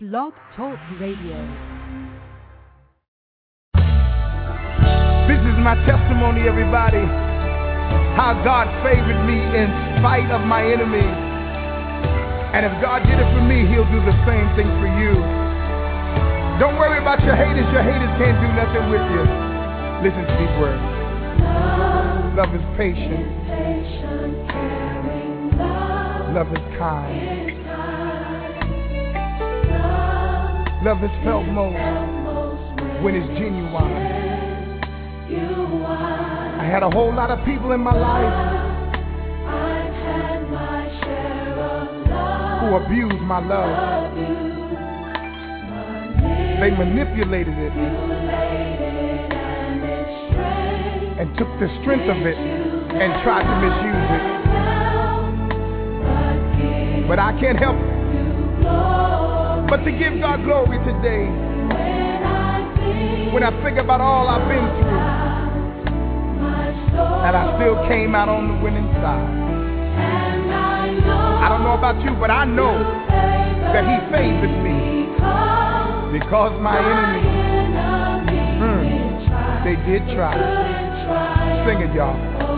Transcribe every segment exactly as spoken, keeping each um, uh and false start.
Blog Talk Radio. This is my testimony, everybody. How God favored me in spite of my enemies. And if God did it for me, He'll do the same thing for you. Don't worry about your haters. Your haters can't do nothing with you. Listen to these words. Love, love is patient. Is patient caring, love, love is kind. Is kind. Love, love is felt most, most when it's genuine. I had a whole lot of people in my life I've had my share of love, who abused my love. They manipulated it and took the strength of it and tried to misuse it. But I can't help but to give God glory today when I think about all I've been through, and I still came out on the winning side. I don't know about you, but I know that He favored me because my enemies, mm, they did try. Sing it, y'all.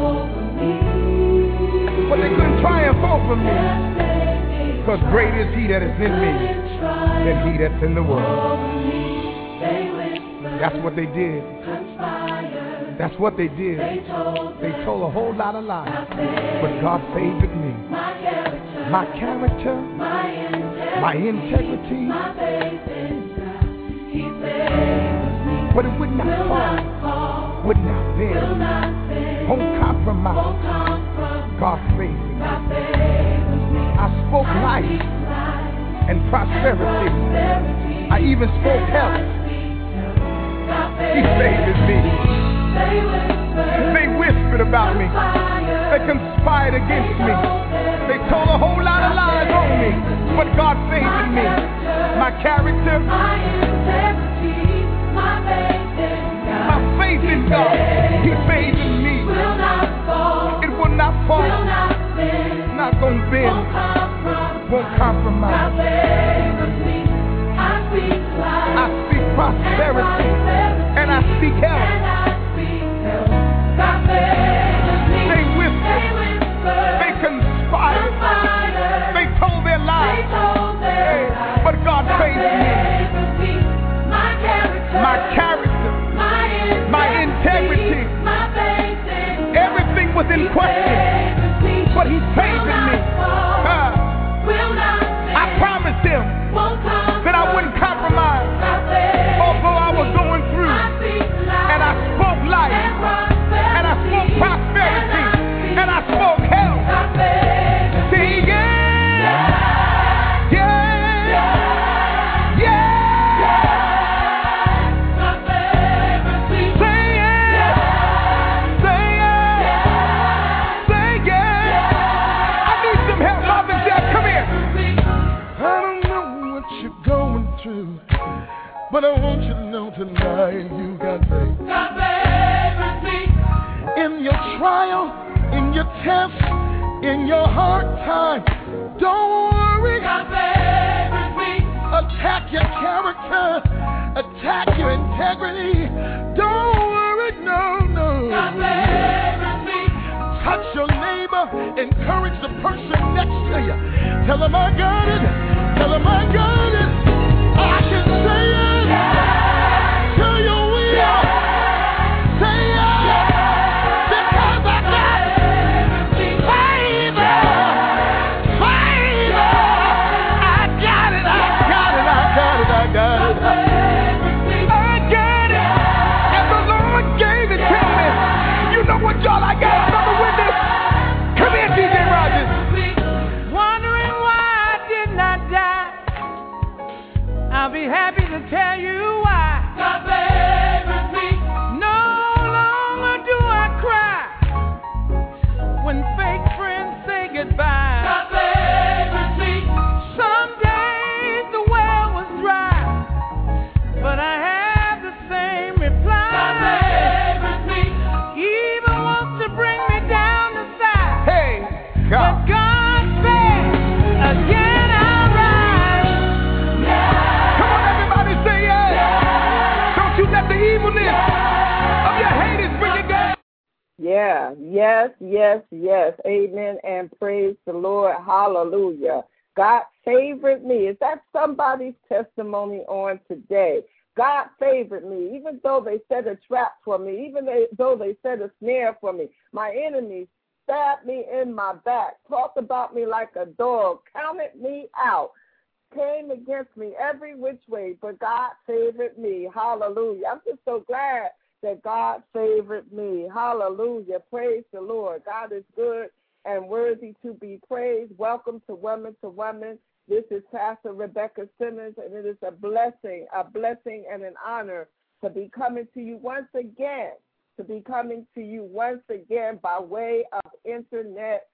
But they couldn't triumph over me, because great is He that is in me than he that's in the world. That's what they did. That's what they did. They told a whole lot of lies. But God favored me. My character, my integrity. But it would not fall, would not bend, won't compromise. God favored me. I spoke life and prosperity. I even spoke health. He favored me. They whispered about me. They conspired against me. They told a whole lot of lies on me. But God favored me. My character, my faith in God, He favored me. It will not fall. Not gonna bend. Won't compromise. I speak prosperity and I speak health. They whispered, they conspired, they told their lies, but God favored me. My character, my integrity, everything was in question, but He favored me. Uh, I promised Him that I wouldn't compromise, although I was going through, and I spoke life, and I spoke prosperity, and I spoke health. See, yeah, yeah, yeah. Say yeah, say yeah, say yeah. I need some help, Mom and Dad, come here. I don't know what you're going through, but I want you to know tonight you got faith. God favors me. In your trial, in your test, in your hard time, don't worry. God favors me. Attack your character, attack your integrity. Don't worry, no, no. God favors me. Touch your neighbor, encourage the person next to you. Tell them I got it, tell them I got it. I can say it, yeah. Till you will, yeah. Say it, yeah. Because I got favor, favor. I got it, I got it, I got it, I got it. I got it, and the Lord gave it to me. You know what, y'all? I got another witness. Come here, D J Rogers. Wondering why I did not die. I'll be happy to tell you why. God favors me. No longer do I cry when fake friends say goodbye. God favors me. Some days the well was dry, but I have the same reply. God favors me. Evil wants to bring me down the side. Hey, God. But God said, again I rise. Yeah. Yeah, yes, yes, yes. Amen and praise the Lord. Hallelujah. God favored me. Is that somebody's testimony on today? God favored me, even though they set a trap for me, even though they set a snare for me. My enemies stabbed me in my back, talked about me like a dog, counted me out, came against me every which way, but God favored me. Hallelujah. I'm just so glad that God favored me. Hallelujah. Praise the Lord. God is good and worthy to be praised. Welcome to Women to Women. This is Pastor Rebecca Simmons, and it is a blessing, a blessing and an honor to be coming to you once again, to be coming to you once again by way of internet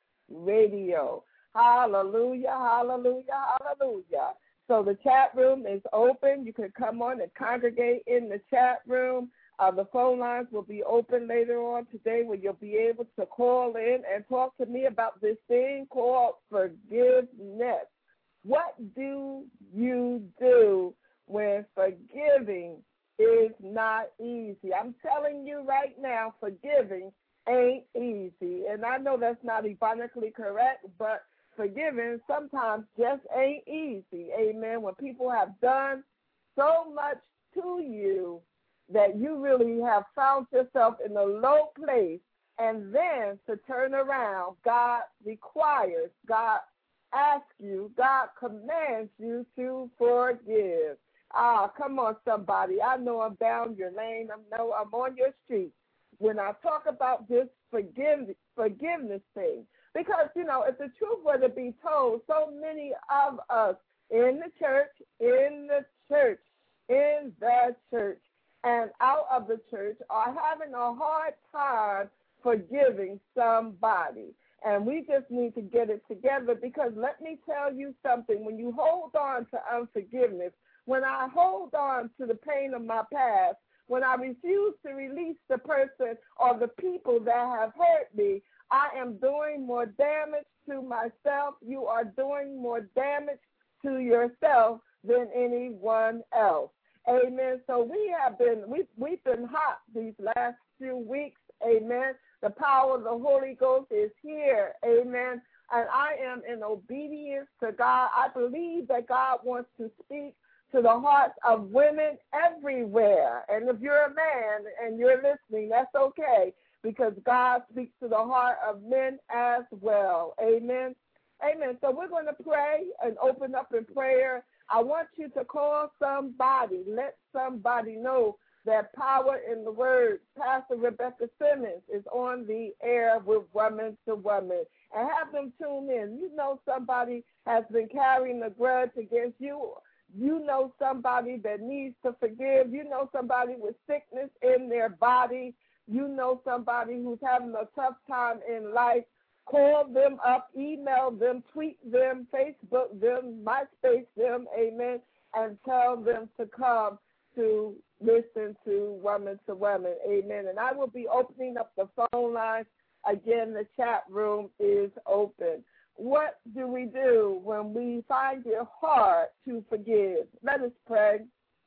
radio. Hallelujah, hallelujah, hallelujah. So the chat room is open. You can come on and congregate in the chat room. Uh, the phone lines will be open later on today where you'll be able to call in and talk to me about this thing called forgiveness. What do you do when forgiving is not easy? I'm telling you right now, forgiving ain't easy. And I know that's not ebonically correct, but forgiving sometimes just ain't easy. Amen. When people have done so much to you that you really have found yourself in a low place, and then to turn around, God requires, God asks you, God commands you to forgive. Ah, come on, somebody. I know I'm down your lane. I know I'm on your street when I talk about this forgive, forgiveness thing. Because, you know, if the truth were to be told, so many of us in the church, in the church, in the church, and out of the church are having a hard time forgiving somebody. And we just need to get it together, because let me tell you something. When you hold on to unforgiveness, when I hold on to the pain of my past, when I refuse to release the person or the people that have hurt me, I am doing more damage to myself. You are doing more damage to yourself than anyone else. Amen. So we have been, we, we've been hot these last few weeks. Amen. The power of the Holy Ghost is here. Amen. And I am in obedience to God. I believe that God wants to speak to the hearts of women everywhere. And if you're a man and you're listening, that's okay, because God speaks to the heart of men as well. Amen. Amen. So we're going to pray and open up in prayer. I want you to call somebody. Let somebody know that power in the word. Pastor Rebecca Simmons is on the air with Women to Women. And have them tune in. You know somebody has been carrying a grudge against you. You know somebody that needs to forgive. You know somebody with sickness in their body. You know somebody who's having a tough time in life. Call them up, email them, tweet them, Facebook them, MySpace them, amen, and tell them to come to listen to Women to Women, amen. And I will be opening up the phone lines. Again, the chat room is open. What do we do when we find it hard to forgive? Let us pray.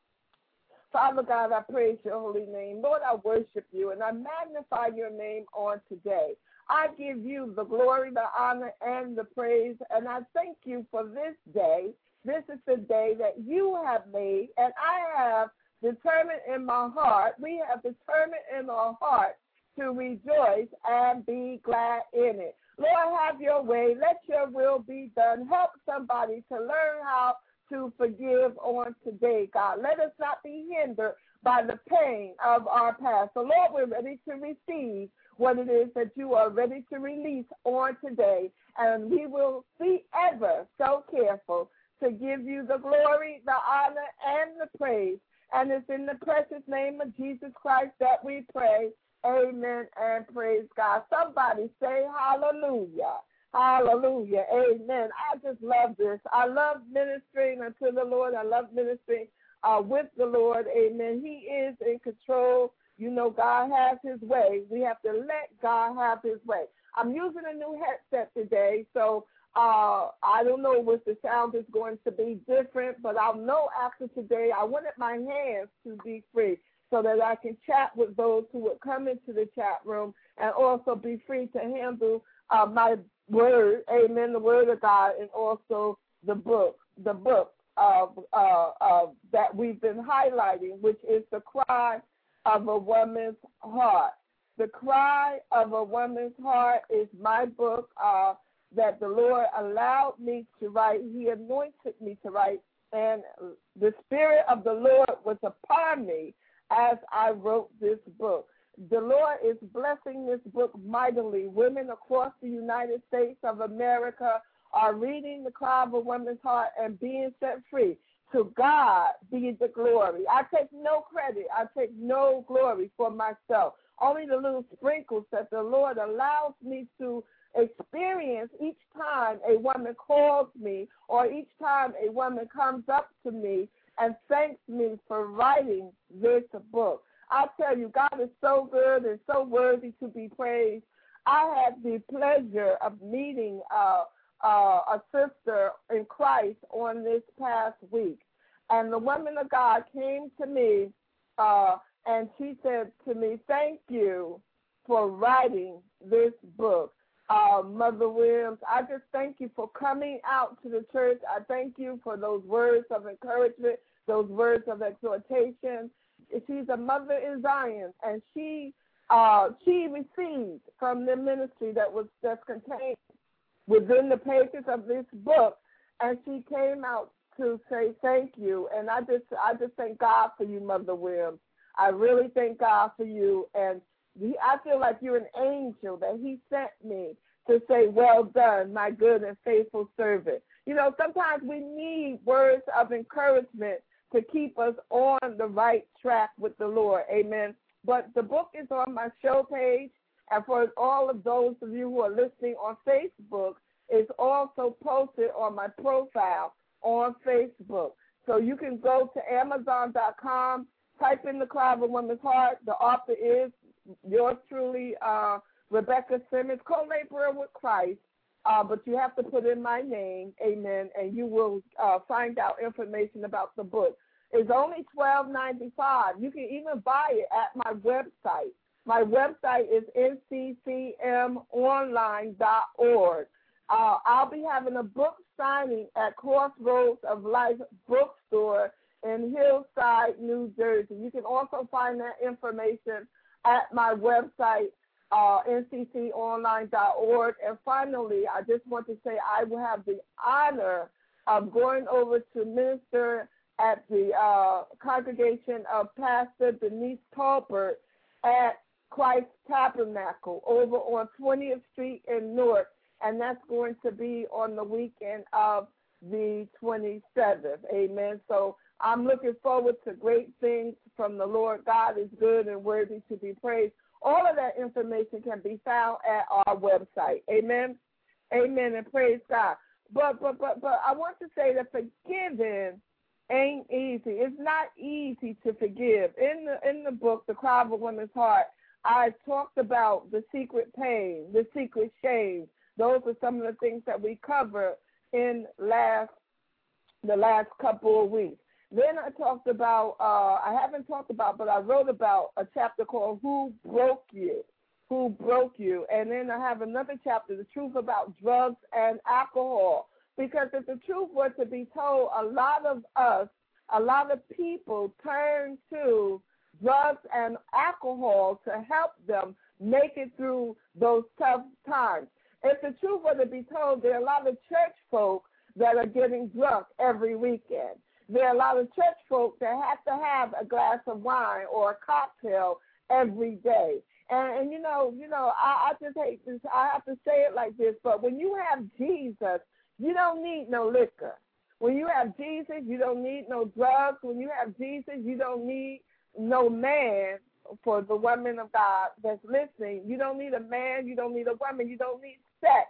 Father God, I praise your holy name. Lord, I worship you, and I magnify your name on today. I give you the glory, the honor, and the praise, and I thank you for this day. This is the day that you have made, and I have determined in my heart, we have determined in our heart to rejoice and be glad in it. Lord, have your way. Let your will be done. Help somebody to learn how to forgive on today, God. Let us not be hindered by the pain of our past. So, Lord, we're ready to receive what it is that you are ready to release on today. And we will be ever so careful to give you the glory, the honor, and the praise. And it's in the precious name of Jesus Christ that we pray. Amen and praise God. Somebody say hallelujah. Hallelujah. Amen. I just love this. I love ministering unto the Lord. I love ministering uh, with the Lord. Amen. He is in control. You know, God has his way. We have to let God have his way. I'm using a new headset today, so uh, I don't know what the sound is going to be different, but I'll know after today. I wanted my hands to be free. so that I can chat with those who would come into the chat room and also be free to handle uh, my word, amen, the word of God, and also the book, the book of, uh, uh, that we've been highlighting, which is The Cry of a Woman's Heart. The Cry of a Woman's Heart is my book uh, that the Lord allowed me to write. He anointed me to write, and the Spirit of the Lord was upon me as I wrote this book. The Lord is blessing this book mightily. Women across the United States of America are reading The Cry of a Woman's Heart and being set free. To God be the glory. I take no credit. I take no glory for myself. Only the little sprinkles that the Lord allows me to experience each time a woman calls me or each time a woman comes up to me and thanks me for writing this book. I tell you, God is so good and so worthy to be praised. I had the pleasure of meeting uh, uh, a sister in Christ on this past week, and the woman of God came to me uh, and she said to me, thank you for writing this book. Uh, Mother Williams, I just thank you for coming out to the church. I thank you for those words of encouragement, those words of exhortation. She's a mother in Zion, and she uh, she received from the ministry that was that's contained within the pages of this book, and she came out to say thank you. And I just I just thank God for you, Mother Williams. I really thank God for you, and he, I feel like you're an angel that he sent me to say, well done, my good and faithful servant. You know, sometimes we need words of encouragement to keep us on the right track with the Lord. Amen. But the book is on my show page, and for all of those of you who are listening on Facebook, it's also posted on my profile on Facebook. So you can go to amazon dot com, type in The Cry of a Woman's Heart. The author is yours truly, uh, Rebecca Simmons, co-laborer with Christ, uh, but you have to put in my name, amen, and you will uh, find out information about the book. It's only twelve ninety-five. You can even buy it at my website. My website is n c c m online dot org. Uh, I'll be having a book signing at Crossroads of Life Bookstore in Hillside, New Jersey. You can also find that information at my website, uh, n c c online dot org. And finally, I just want to say I will have the honor of going over to minister at the uh, congregation of Pastor Denise Talbert at Christ Tabernacle over on twentieth Street in Newark, and that's going to be on the weekend of the twenty-seventh. Amen. So I'm looking forward to great things from the Lord. God is good and worthy to be praised. All of that information can be found at our website. Amen. Amen, and praise God. But but but but I want to say that forgiving ain't easy. It's not easy to forgive. In the in the book, The Cry of a Woman's Heart, I talked about the secret pain, the secret shame. Those are some of the things that we covered in last the last couple of weeks. Then I talked about, uh, I haven't talked about, but I wrote about a chapter called Who Broke You? Who Broke You? And then I have another chapter, The Truth About Drugs and Alcohol. Because if the truth were to be told, a lot of us, a lot of people turn to drugs and alcohol to help them make it through those tough times. If the truth were to be told, there are a lot of church folk that are getting drunk every weekend. There are a lot of church folk that have to have a glass of wine or a cocktail every day. And, and you know, you know, I, I just hate this. I have to say it like this, but when you have Jesus, you don't need no liquor. When you have Jesus, you don't need no drugs. When you have Jesus, you don't need no man. For the woman of God that's listening, you don't need a man, you don't need a woman, you don't need sex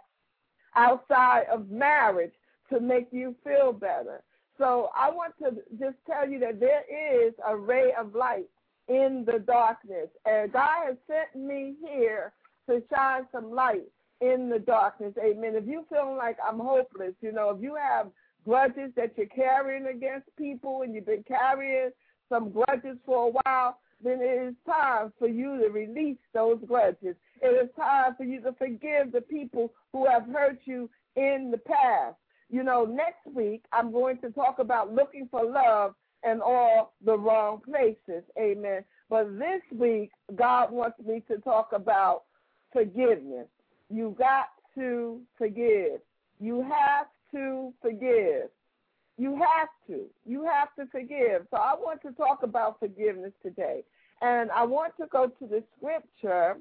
outside of marriage to make you feel better. So I want to just tell you that there is a ray of light in the darkness, and God has sent me here to shine some light in the darkness. Amen. If you feel like I'm hopeless, you know, if you have grudges that you're carrying against people and you've been carrying some grudges for a while, then it is time for you to release those grudges. It is time for you to forgive the people who have hurt you in the past. You know, next week I'm going to talk about looking for love in all the wrong places. Amen. But this week, God wants me to talk about forgiveness. You got to forgive. You have to forgive. You have to. You have to forgive. So I want to talk about forgiveness today. And I want to go to the scripture.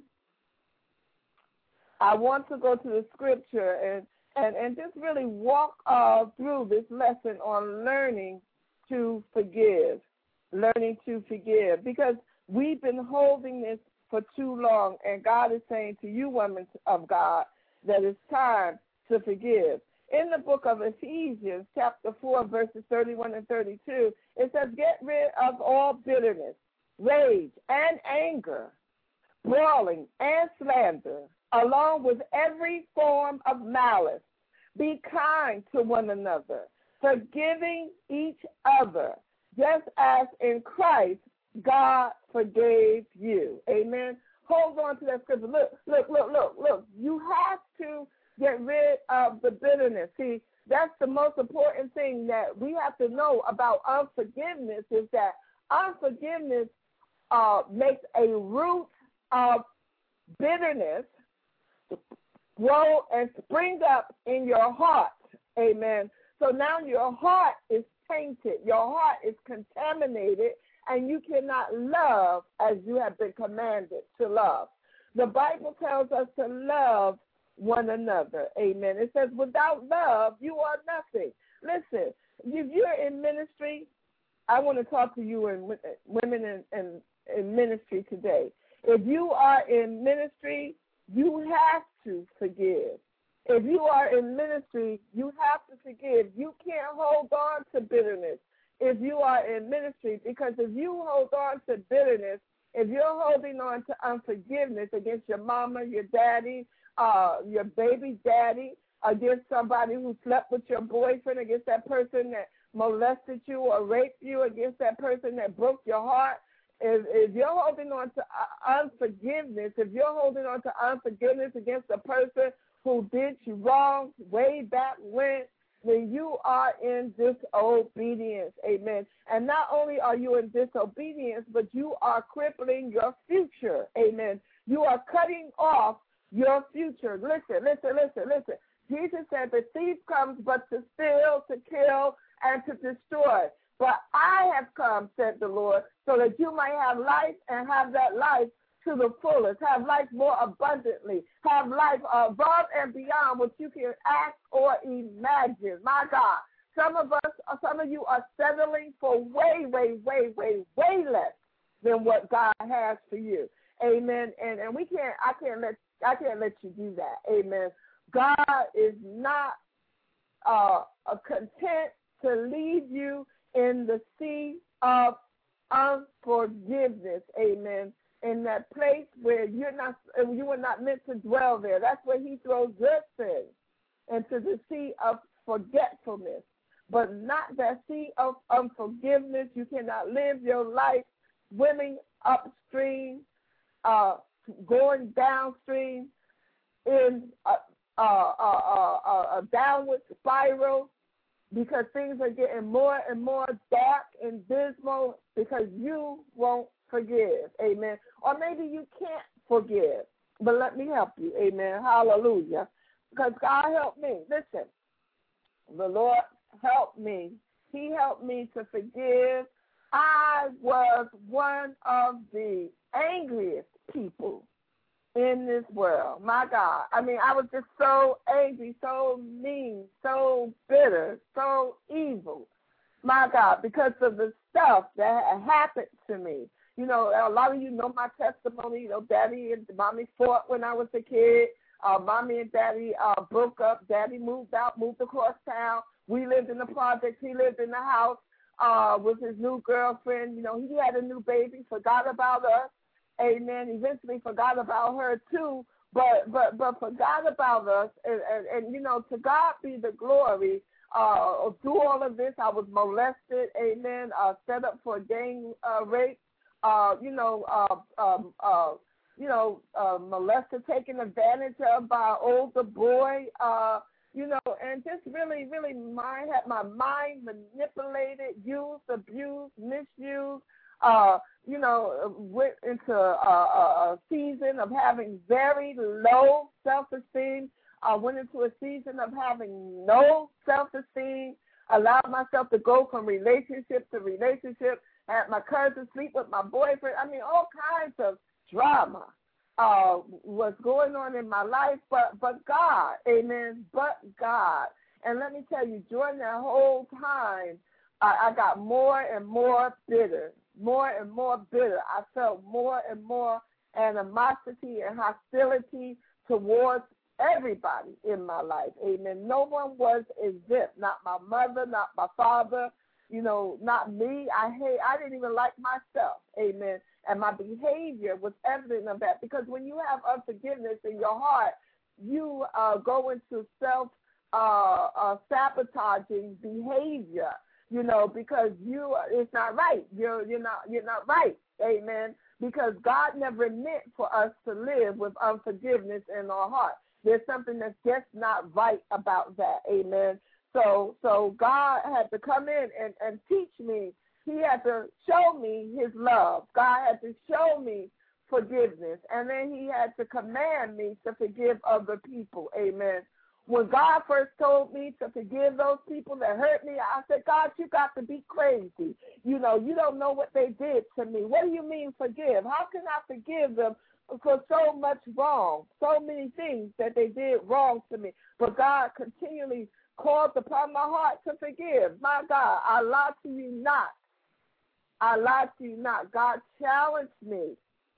I want to go to the scripture and, and, and just really walk uh, through this lesson on learning to forgive. Learning to forgive. Because we've been holding this for too long, and God is saying to you, women of God, that it's time to forgive. In the book of Ephesians, chapter four, verses thirty-one and thirty-two, it says, get rid of all bitterness, rage, and anger, brawling, and slander, along with every form of malice. Be kind to one another, forgiving each other, just as in Christ God forgave you. Amen. Hold on to that scripture. Look, look, look, look, look. You have to get rid of the bitterness. See, that's the most important thing that we have to know about unforgiveness is that unforgiveness uh, makes a root of bitterness grow and spring up in your heart. Amen. So now your heart is tainted. Your heart is contaminated, and you cannot love as you have been commanded to love. The Bible tells us to love one another. Amen. It says, without love, you are nothing. Listen, if you're in ministry, I want to talk to you and women in, in, in ministry today. If you are in ministry, you have to forgive. If you are in ministry, you have to forgive. You can't hold on to bitterness if you are in ministry, because if you hold on to bitterness, if you're holding on to unforgiveness against your mama, your daddy, uh, your baby daddy, against somebody who slept with your boyfriend, against that person that molested you or raped you, against that person that broke your heart, if, if you're holding on to uh, unforgiveness, if you're holding on to unforgiveness against a person who did you wrong way back when, then you are in disobedience. Amen. And not only are you in disobedience, but you are crippling your future. Amen. You are cutting off your future. Listen, listen, listen, listen. Jesus said the thief comes but to steal, to kill, and to destroy. But I have come, said the Lord, so that you might have life and have that life to the fullest, have life more abundantly, have life above and beyond what you can ask or imagine. My God, some of us, some of you are settling for way, way, way, way, way less than what God has for you. Amen. And and we can't, I can't let, I can't let you do that. Amen. God is not uh, content to leave you in the sea of unforgiveness. Amen. In that place where you're not, you were not meant to dwell there. That's where he throws your sin into the sea of forgetfulness, but not that sea of unforgiveness. You cannot live your life swimming upstream, uh, going downstream in a, a, a, a, a downward spiral, because things are getting more and more dark and dismal because you won't forgive. Amen. Or maybe you can't forgive, but let me help you. Amen. Hallelujah. Because God helped me. Listen, the Lord helped me. He helped me to forgive. I was one of the angriest people in this world. My God. I mean, I was just so angry, so mean, so bitter, so evil. My God, because of the stuff that had happened to me. You know, a lot of you know my testimony. You know, Daddy and Mommy fought when I was a kid. Uh, Mommy and Daddy uh, broke up. Daddy moved out, moved across town. We lived in the projects. He lived in the house uh, with his new girlfriend. You know, he had a new baby, forgot about us. Amen. Eventually forgot about her too, but but but forgot about us. And, and, and you know, to God be the glory. Uh, through all of this, I was molested. Amen. Uh, set up for gang uh, rape. uh, you know, uh, um, uh, you know, uh, molested, taken advantage of by an older boy, uh, you know, and just really, really my, had my mind manipulated, used, abused, misused, uh, you know, went into a, a, a season of having very low self-esteem. I went into a season of having no self-esteem, allowed myself to go from relationship to relationship, had my cousin sleep with my boyfriend. I mean, all kinds of drama uh, was going on in my life, but, but God, amen, but God. And let me tell you, during that whole time, I, I got more and more bitter, more and more bitter. I felt more and more animosity and hostility towards everybody in my life, amen. No one was exempt, not my mother, not my father, you know, not me. I hate, I didn't even like myself, amen. And my behavior was evident of that, because when you have unforgiveness in your heart, you uh, go into self uh, uh, sabotaging behavior, you know, because you it's not right. You're you're not you're not right, amen. Because God never meant for us to live with unforgiveness in our heart. There's something that's just not right about that, amen. So so God had to come in and, and teach me. He had to show me his love. God had to show me forgiveness. And then he had to command me to forgive other people, amen. When God first told me to forgive those people that hurt me, I said, God, you got to be crazy. You know, you don't know what they did to me. What do you mean forgive? How can I forgive them for so much wrong, so many things that they did wrong to me? But God continually called upon my heart to forgive. My God, I lie to you not. I lie to you not. God challenged me.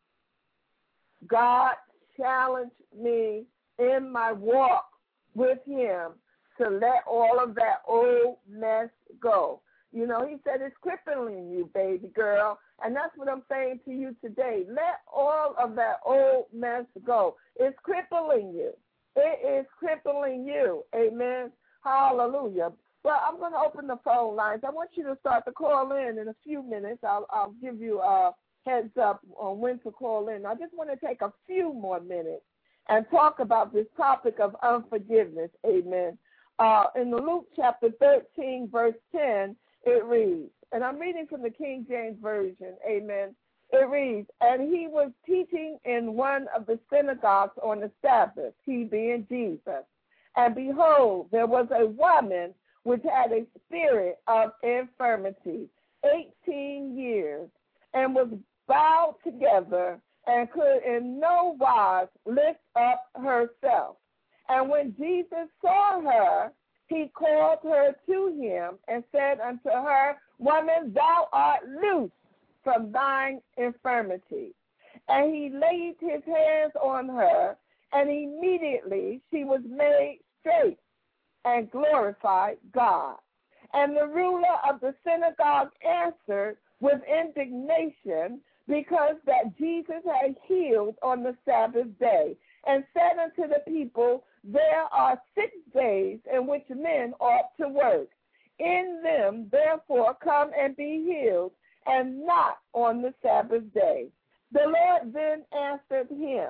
God challenged me in my walk with him to let all of that old mess go. You know, he said it's crippling you, baby girl. And that's what I'm saying to you today. Let all of that old mess go. It's crippling you. It is crippling you. Amen. Hallelujah. Well, I'm going to open the phone lines. I want you to start to call in in a few minutes. I'll, I'll give you a heads up on when to call in. I just want to take a few more minutes and talk about this topic of unforgiveness. Amen. Uh, in Luke chapter thirteen, verse ten, it reads, and I'm reading from the King James Version, amen. It reads, and he was teaching in one of the synagogues on the Sabbath, he being Jesus. And behold, there was a woman which had a spirit of infirmity, eighteen years, and was bowed together and could in no wise lift up herself. And when Jesus saw her, he called her to him and said unto her, Woman, thou art loose from thine infirmity. And he laid his hands on her, and immediately she was made straight and glorified God. And the ruler of the synagogue answered with indignation, because that Jesus had healed on the Sabbath day, and said unto the people, There are six days in which men ought to work. In them, therefore, come and be healed, and not on the Sabbath day. The Lord then answered him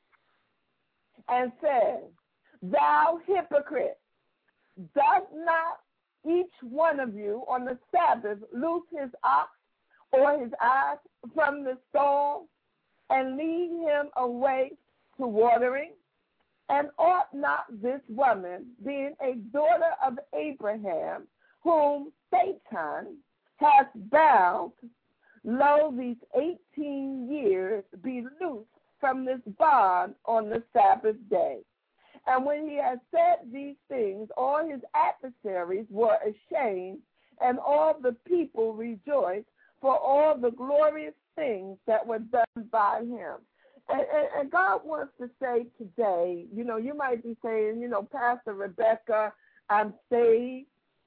and said, Thou hypocrite, does not each one of you on the Sabbath loose his ox or his ass from the stall and lead him away to watering? And ought not this woman, being a daughter of Abraham, whom Satan has bound, lo, these eighteen years, be loosed from this bond on the Sabbath day? And when he had said these things, all his adversaries were ashamed, and all the people rejoiced for all the glorious things that were done by him. And, and, and God wants to say today, you know, you might be saying, you know, Pastor Rebecca, I'm saved.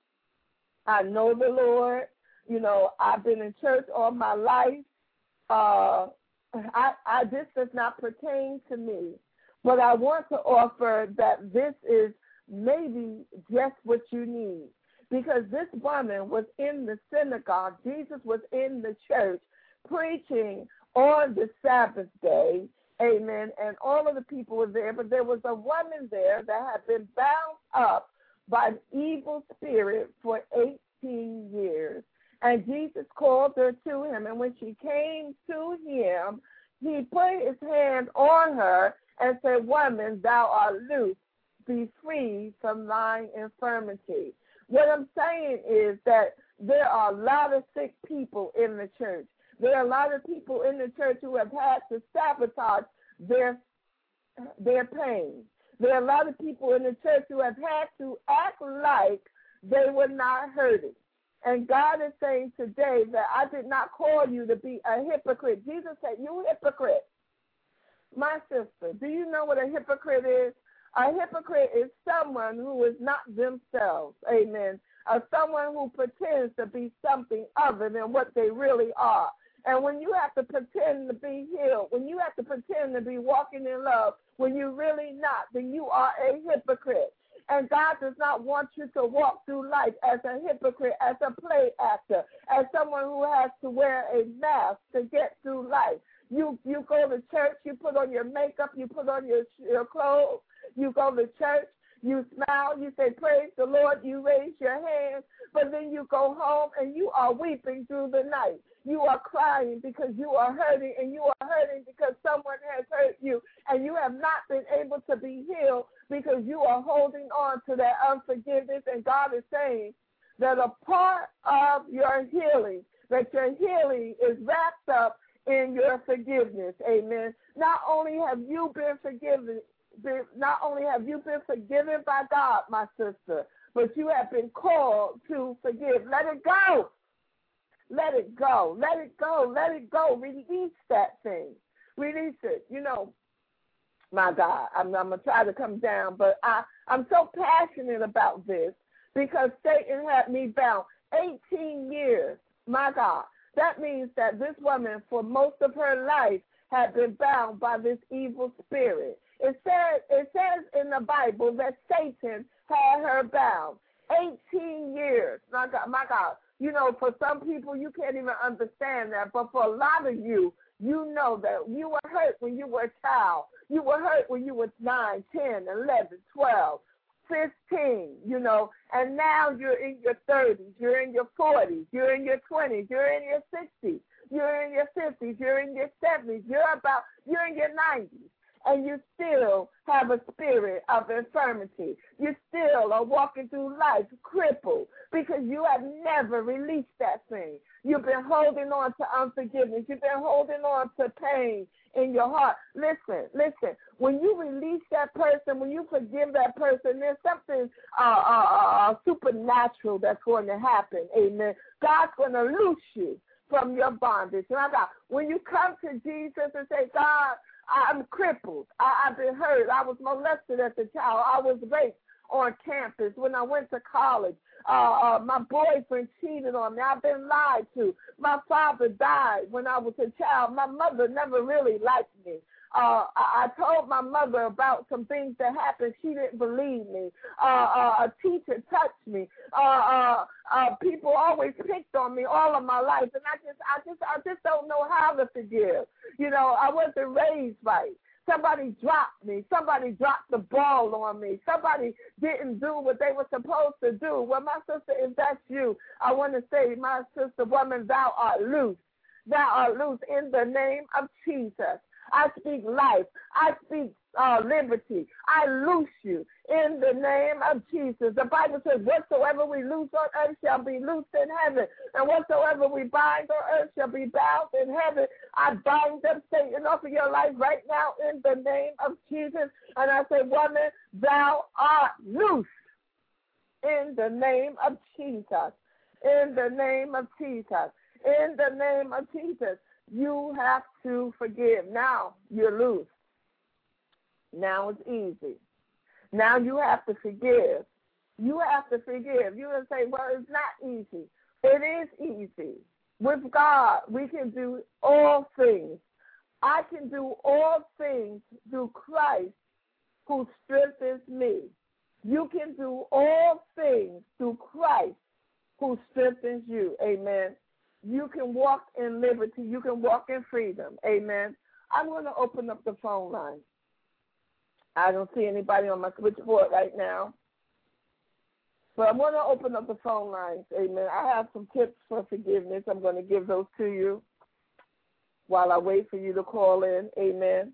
I know the Lord. You know, I've been in church all my life. Uh, I, I, this does not pertain to me. But I want to offer that this is maybe just what you need. Because this woman was in the synagogue. Jesus was in the church preaching on the Sabbath day, amen, and all of the people were there, but there was a woman there that had been bound up by an evil spirit for eighteen years. And Jesus called her to him, and when she came to him, he put his hand on her and said, "Woman, thou art loose, be free from thine infirmity." What I'm saying is that there are a lot of sick people in the church. There are a lot of people in the church who have had to sabotage their, their pain. There are a lot of people in the church who have had to act like they were not hurting. And God is saying today that I did not call you to be a hypocrite. Jesus said, "You hypocrite." My sister, do you know what a hypocrite is? A hypocrite is someone who is not themselves, amen, or someone who pretends to be something other than what they really are. And when you have to pretend to be healed, when you have to pretend to be walking in love, when you're really not, then you are a hypocrite. And God does not want you to walk through life as a hypocrite, as a play actor, as someone who has to wear a mask to get through life. You you go to church, you put on your makeup, you put on your, your clothes, you go to church, you smile, you say, "Praise the Lord," you raise your hands, but then you go home and you are weeping through the night. You are crying because you are hurting, and you are hurting because someone has hurt you, and you have not been able to be healed because you are holding on to that unforgiveness. And God is saying that a part of your healing, that your healing is wrapped up in your forgiveness. Amen. Not only have you been forgiven, been, not only have you been forgiven by God, my sister, but you have been called to forgive. Let it go. Let it go. Let it go. Let it go. Release that thing. Release it. You know, my God, I'm, I'm going to try to come down, but I, I'm so passionate about this because Satan had me bound eighteen years. My God. That means that this woman, for most of her life, had been bound by this evil spirit. It says, it says in the Bible that Satan had her bound eighteen years. My God, my God. You know, for some people, you can't even understand that. But for a lot of you, you know that you were hurt when you were a child. You were hurt when you were nine, ten, eleven, twelve, fifteen, you know. And now you're in your thirties, you're in your forties, you're in your twenties, you're in your sixties, you're in your fifties, you're in your seventies, you're about, you're in your nineties. And you still have a spirit of infirmity. You still are walking through life crippled because you have never released that thing. You've been holding on to unforgiveness. You've been holding on to pain in your heart. Listen, listen. When you release that person, when you forgive that person, there's something uh, uh, uh, supernatural that's going to happen. Amen. God's going to loose you from your bondage. When you come to Jesus and say, "God, I'm crippled. I, I've been hurt. I was molested as a child. I was raped on campus when I went to college. Uh, uh, my boyfriend cheated on me. I've been lied to. My father died when I was a child. My mother never really liked me. Uh, I, I told my mother about some things that happened. She didn't believe me. Uh, uh, a teacher touched me. Uh, uh, uh, people always picked on me all of my life, and I just, I just, I just don't know how to forgive. You know, I wasn't raised right. Somebody dropped me. Somebody dropped the ball on me. Somebody didn't do what they were supposed to do. Well, my sister, if that's you, I want to say, my sister, woman, thou art loose. Thou art loose in the name of Jesus. I speak life. I speak uh, liberty. I loose you in the name of Jesus. The Bible says, whatsoever we loose on earth shall be loosed in heaven, and whatsoever we bind on earth shall be bound in heaven. I bind up Satan off of your life right now in the name of Jesus. And I say, woman, thou art loose in the name of Jesus. In the name of Jesus. In the name of Jesus. You have to forgive. Now you're loose. Now it's easy. Now you have to forgive. You have to forgive. You're going to say, well, it's not easy. It is easy. With God, we can do all things. I can do all things through Christ who strengthens me. You can do all things through Christ who strengthens you. Amen. you can walk in liberty. You can walk in freedom. Amen. I'm going to open up the phone line. I don't see anybody on my switchboard right now. But I'm going to open up the phone lines. Amen. I have some tips for forgiveness. I'm going to give those to you while I wait for you to call in. Amen.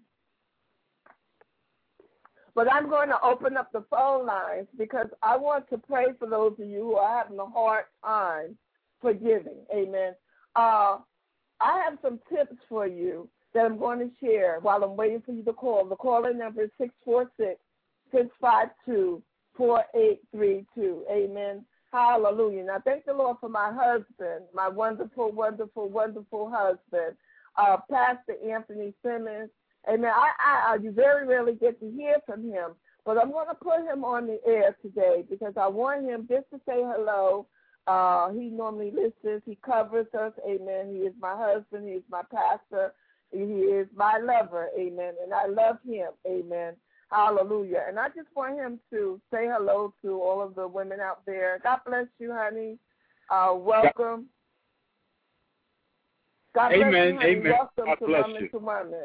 But I'm going to open up the phone lines because I want to pray for those of you who are having a hard time forgiving. Amen. Uh, I have some tips for you that I'm going to share while I'm waiting for you to call. The call-in number is six four six, six five two, four eight three two. Amen. Hallelujah. Now, thank the Lord for my husband, my wonderful, wonderful, wonderful husband, uh, Pastor Anthony Simmons. Amen. I, I, I very rarely get to hear from him, but I'm going to put him on the air today because I want him just to say hello. Uh, he normally listens. He covers us. Amen. He is my husband. He is my pastor. He is my lover. Amen. And I love him. Amen. Hallelujah. And I just want him to say hello to all of the women out there. God bless you, honey. Uh, welcome. God bless Amen. you, honey. Amen. Welcome God to bless Woman you. to Woman.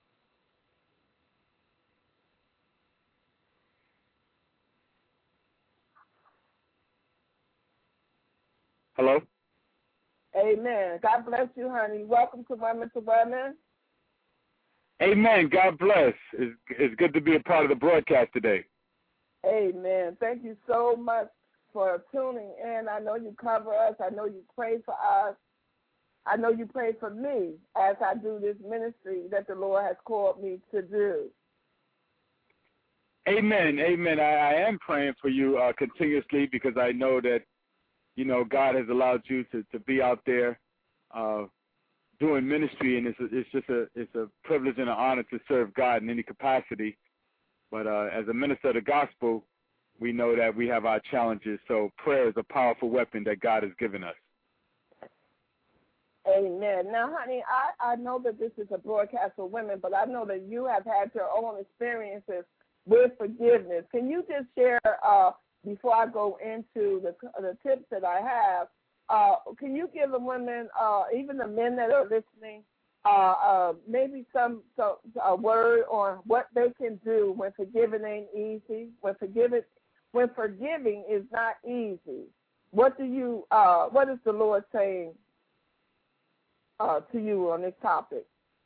Hello? Amen. God bless you, honey. Welcome to Women to Women. Amen. God bless. It's, it's good to be a part of the broadcast today. Amen. Thank you so much for tuning in. I know you cover us. I know you pray for us. I know you pray for me as I do this ministry that the Lord has called me to do. Amen. Amen. I, I am praying for you uh, continuously because I know that, you know, God has allowed you to, to be out there uh, doing ministry, and it's a, it's just a it's a privilege and an honor to serve God in any capacity. But uh, as a minister of the gospel, we know that we have our challenges. So prayer is a powerful weapon that God has given us. Amen. Now, honey, I, I know that this is a broadcast for women, but I know that you have had your own experiences with forgiveness. Can you just share, uh, before I go into the the tips that I have, uh, can you give the women, uh, even the men that are listening, uh, uh, maybe some, some a word on what they can do when forgiving ain't easy, when forgiving when forgiving is not easy? What do you? Uh, what is the Lord saying uh, to you on this topic?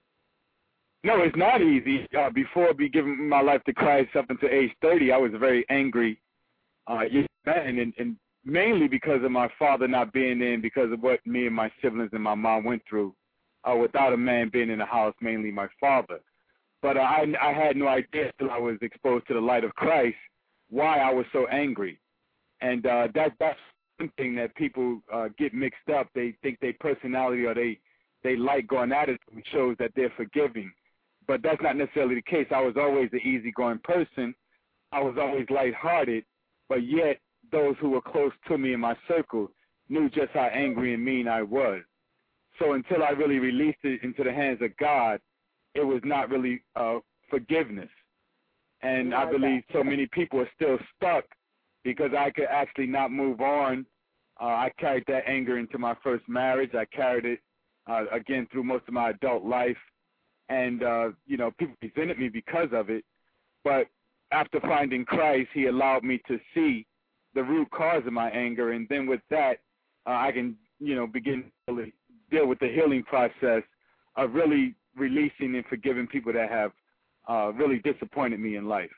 No, it's not easy. Uh, before be giving my life to Christ up until age thirty, I was a very angry uh, young man, and, and mainly because of my father not being in, because of what me and my siblings and my mom went through uh, without a man being in the house, mainly my father. But uh, I, I had no idea until I was exposed to the light of Christ why I was so angry. And uh, that, that's one thing that people uh, get mixed up. They think their personality or they, they like going at it shows that they're forgiving. But that's not necessarily the case. I was always an easygoing person. I was always lighthearted, but yet those who were close to me in my circle knew just how angry and mean I was. So until I really released it into the hands of God, it was not really uh, forgiveness. And I believe so many people are still stuck because I could actually not move on. Uh, I carried that anger into my first marriage. I carried it, uh, again, through most of my adult life. And, uh, you know, people resented me because of it. But after finding Christ, he allowed me to see the root cause of my anger. And then with that, uh, I can, you know, begin to deal with the healing process of really releasing and forgiving people that have uh, really disappointed me in life.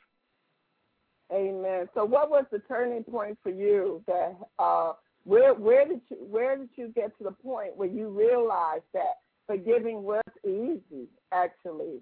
Amen. So what was the turning point for you that uh, where where did you where did you get to the point where you realized that forgiving was easy, actually?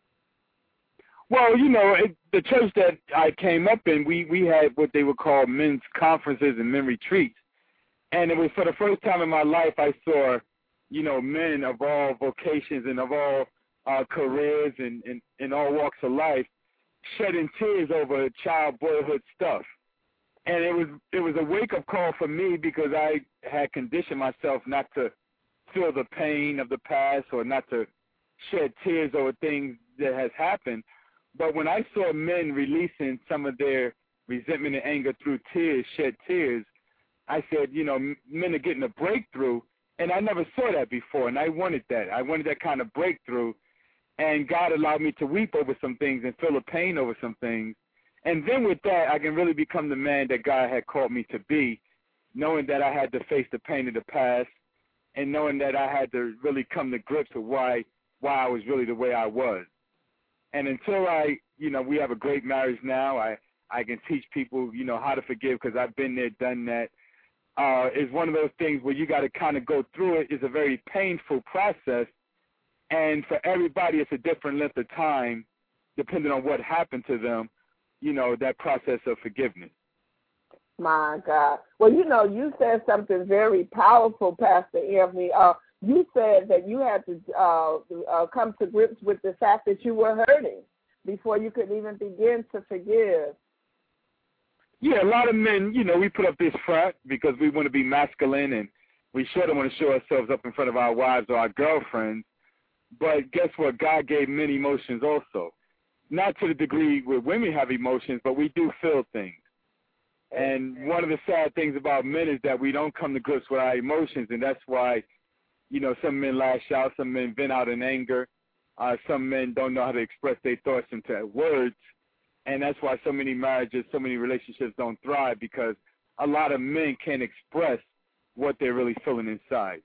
Well, you know, it, the church that I came up in, we, we had what they would call men's conferences and men retreats. And it was for the first time in my life I saw, you know, men of all vocations and of all uh, careers and, and, and all walks of life shedding tears over child boyhood stuff. And it was it was a wake-up call for me because I had conditioned myself not to feel the pain of the past or not to shed tears over things that has happened. But when I saw men releasing some of their resentment and anger through tears, shed tears, I said, you know, men are getting a breakthrough And I never saw that before, and I wanted that. I wanted that kind of breakthrough, and God allowed me to weep over some things and feel the pain over some things. And then with that, I can really become the man that God had called me to be, knowing that I had to face the pain of the past and knowing that I had to really come to grips with why why I was really the way I was. And until I, you know, we have a great marriage now, I, I can teach people, you know, how to forgive because I've been there, done that. Uh, it's one of those things where you got to kind of go through it. It's a very painful process. And for everybody, it's a different length of time, depending on what happened to them, you know, that process of forgiveness. My God. Well, you know, you said something very powerful, Pastor Anthony. Uh, you said that you had to uh, uh, come to grips with the fact that you were hurting before you could even begin to forgive. Yeah, a lot of men, you know, we put up this front because we want to be masculine and we sure don't want to show ourselves up in front of our wives or our girlfriends. But guess what? God gave men emotions also. Not to the degree where women have emotions, but we do feel things. And one of the sad things about men is that we don't come to grips with our emotions, and that's why, you know, some men lash out, some men vent out in anger, uh, some men don't know how to express their thoughts into words, and that's why so many marriages, so many relationships don't thrive because a lot of men can't express what they're really feeling inside.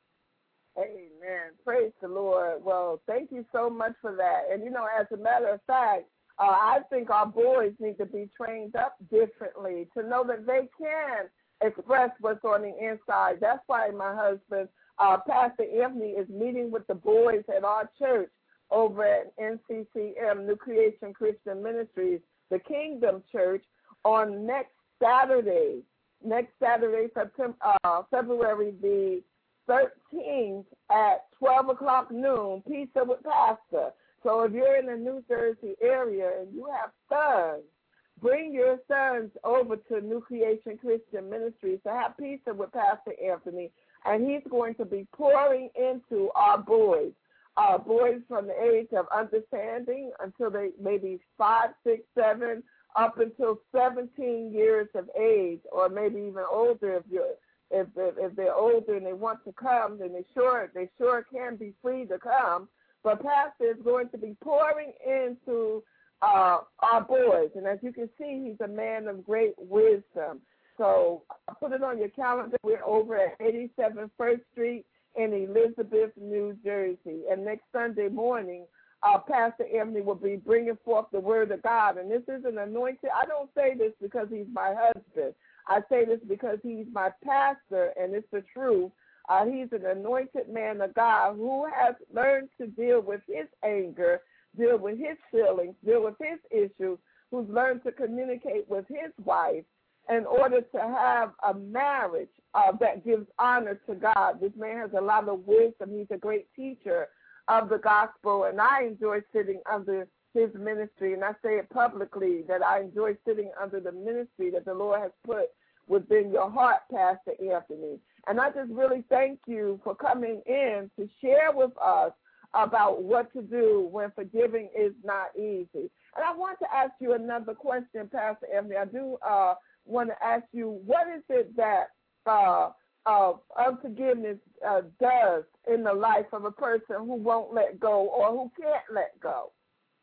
Amen. Praise the Lord. Well, thank you so much for that. And, you know, as a matter of fact, uh, I think our boys need to be trained up differently to know that they can express what's on the inside. That's why my husband, uh, Pastor Anthony, is meeting with the boys at our church over at N C C M, New Creation Christian Ministries, the Kingdom Church, on next Saturday, next Saturday, September, uh, February the thirteenth at twelve o'clock noon, Pizza with Pastor. So if you're in the New Jersey area and you have sons, bring your sons over to New Creation Christian Ministries to have pizza with Pastor Anthony, and he's going to be pouring into our boys, uh, boys from the age of understanding until they maybe five, six, seven, up until seventeen years of age, or maybe even older if you're If, if if they're older and they want to come, then they sure they sure can be free to come. But Pastor is going to be pouring into uh, our boys, and as you can see, he's a man of great wisdom. So put it on your calendar. We're over at eighty-seven First Street in Elizabeth, New Jersey, and next Sunday morning, uh, Pastor Anthony will be bringing forth the Word of God. And this is an anointed. I don't say this because he's my husband. I say this because he's my pastor, and it's the truth. Uh, he's an anointed man of God who has learned to deal with his anger, deal with his feelings, deal with his issues, who's learned to communicate with his wife in order to have a marriage uh, that gives honor to God. This man has a lot of wisdom. He's a great teacher of the gospel, and I enjoy sitting under his ministry, and I say it publicly that I enjoy sitting under the ministry that the Lord has put within your heart, Pastor Anthony. And I just really thank you for coming in to share with us about what to do when forgiving is not easy. And I want to ask you another question, Pastor Anthony. I do uh, want to ask you, what is it that uh, uh, unforgiveness uh, does in the life of a person who won't let go or who can't let go?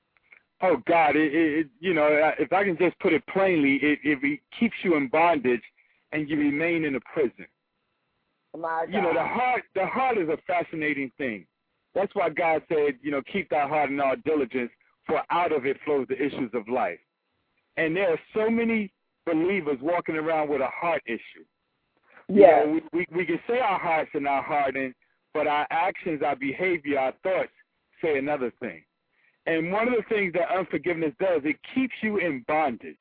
Oh, God, it, it, you know, if I can just put it plainly, it, it keeps you in bondage and you remain in a prison. My God. You know, the heart, the heart is a fascinating thing. That's why God said, you know, keep thy heart in all diligence, for out of it flows the issues of life. And there are so many believers walking around with a heart issue. Yeah. You know, we, we, we can say our hearts are not hardened, but our actions, our behavior, our thoughts say another thing. And one of the things that unforgiveness does, it keeps you in bondage.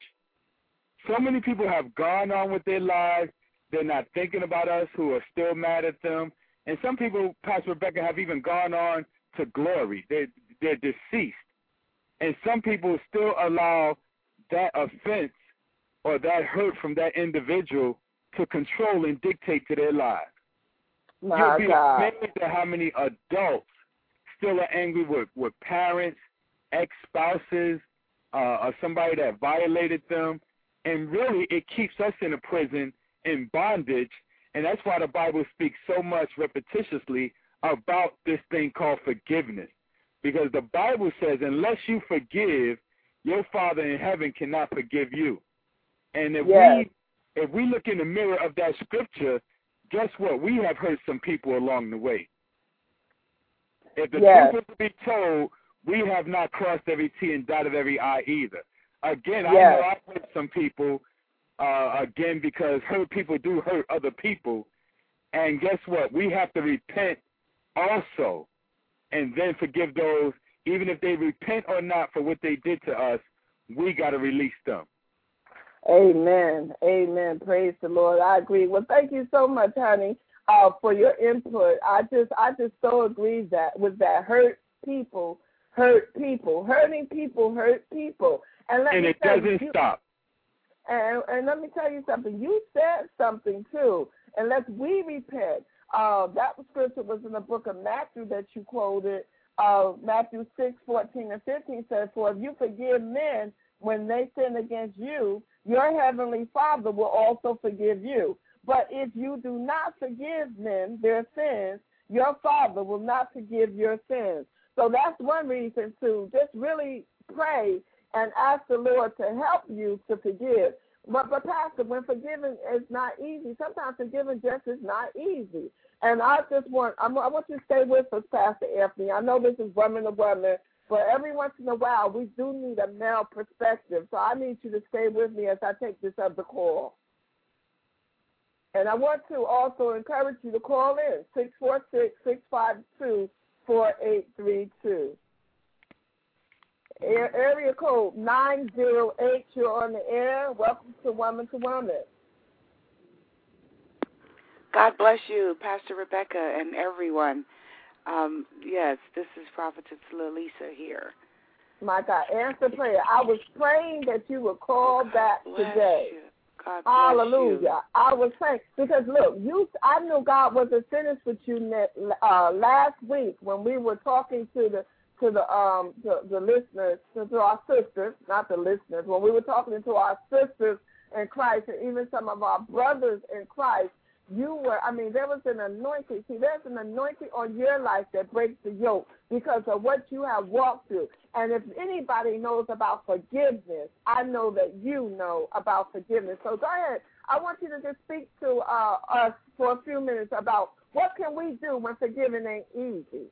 So many people have gone on with their lives. They're not thinking about us, who are still mad at them. And some people, Pastor Rebecca, have even gone on to glory. They're, they're deceased. And some people still allow that offense or that hurt from that individual to control and dictate to their lives. My You'll be God. amazed at how many adults still are angry with, with parents, ex-spouses, uh, or somebody that violated them. And really, it keeps us in a prison, in bondage, And that's why the Bible speaks so much repetitiously about this thing called forgiveness. Because the Bible says, unless you forgive, your Father in heaven cannot forgive you. And if yes. we if we look in the mirror of that scripture, guess what? We have hurt some people along the way. If the yes. truth is to be told, we have not crossed every T and dotted every I either. Again, yes. I know I've hurt some people, uh, again, because hurt people do hurt other people. And guess what? We have to repent also and then forgive those, even if they repent or not for what they did to us, we got to release them. Amen. Amen. Praise the Lord. I agree. Well, thank you so much, honey, uh, for your input. I just I just so agree that with that hurt people, hurt people, hurting people, hurt people. And, let and me it tell doesn't you, stop. And, and let me tell you something. You said something, too. Unless we repent. Uh, that scripture was in the book of Matthew that you quoted. Uh, Matthew six, fourteen, and fifteen says, for if you forgive men when they sin against you, your heavenly Father will also forgive you. But if you do not forgive men their sins, your Father will not forgive your sins. So that's one reason to just really pray and ask the Lord to help you to forgive. But, but Pastor, when forgiving is not easy, sometimes forgiving just is not easy. And I just want, I'm, I want you to stay with us, Pastor Anthony. I know this is woman to woman, but every once in a while we do need a male perspective. So I need you to stay with me as I take this other call. And I want to also encourage you to call in, six four six, six five two, four eight three two. Area code nine zero eight, you're on the air. Welcome to Woman to Woman. God bless you, Pastor Rebecca, and everyone. Um, yes, this is Prophetess Lalisa here. My God, answer prayer. I was praying that you would call God back bless today. You. God bless Hallelujah. You. I was praying because, look, you. I knew God wasn't finished with you uh, last week when we were talking to the to the um to the listeners, to, to our sisters, not the listeners, when we were talking to our sisters in Christ and even some of our brothers in Christ. You were, I mean, there was an anointing. See, there's an anointing on your life that breaks the yoke because of what you have walked through. And if anybody knows about forgiveness, I know that you know about forgiveness. So go ahead. I want you to just speak to uh, us for a few minutes about what can we do when forgiving ain't easy.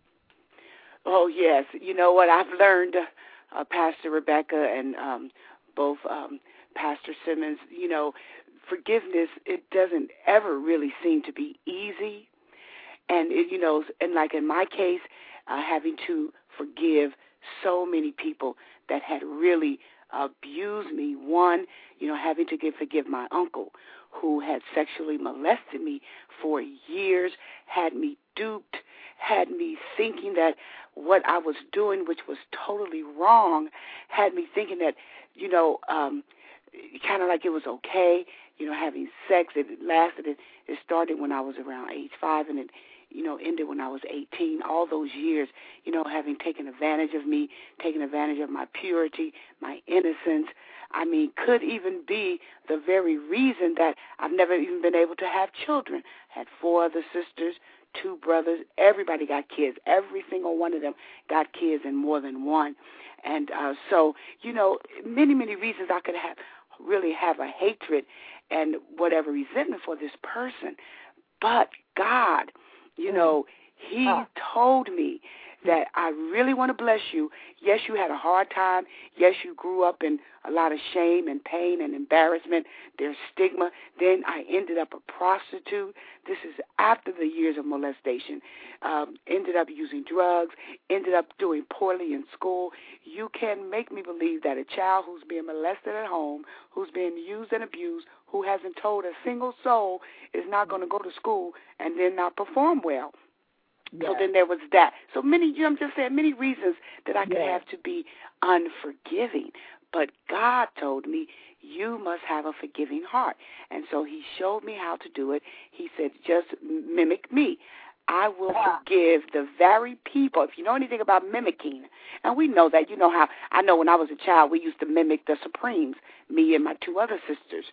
Oh, yes. You know what I've learned, uh, Pastor Rebecca and um, both um, Pastor Simmons, you know, forgiveness, it doesn't ever really seem to be easy. And, it, you know, and like in my case, uh, having to forgive so many people that had really abused me. One, you know, having to give, forgive my uncle who had sexually molested me for years, had me duped, had me thinking that what I was doing, which was totally wrong, had me thinking that, you know, um, kind of like it was okay, you know, having sex. It lasted, it, it started when I was around age five and it, you know, ended when I was eighteen. All those years, you know, having taken advantage of me, taken advantage of my purity, my innocence. I mean, could even be the very reason that I've never even been able to have children. I had four other sisters, two brothers. Everybody got kids. Every single one of them got kids and more than one. And uh, so, you know, many, many reasons I could have really have a hatred and whatever resentment for this person. But God, you know, he ah. told me that I really want to bless you. Yes, you had a hard time. Yes, you grew up in a lot of shame and pain and embarrassment. There's stigma. Then I ended up a prostitute. This is after the years of molestation. Um, ended up using drugs. Ended up doing poorly in school. You can make me believe that a child who's being molested at home, who's being used and abused, who hasn't told a single soul, is not going to go to school and then not perform well. Yes. So then there was that. So many, you know, I'm just saying, many reasons that I could yes. have to be unforgiving. But God told me, you must have a forgiving heart. And so he showed me how to do it. He said, just mimic me. I will ah. forgive the very people. If you know anything about mimicking, and we know that, you know how, I know when I was a child, we used to mimic the Supremes, me and my two other sisters.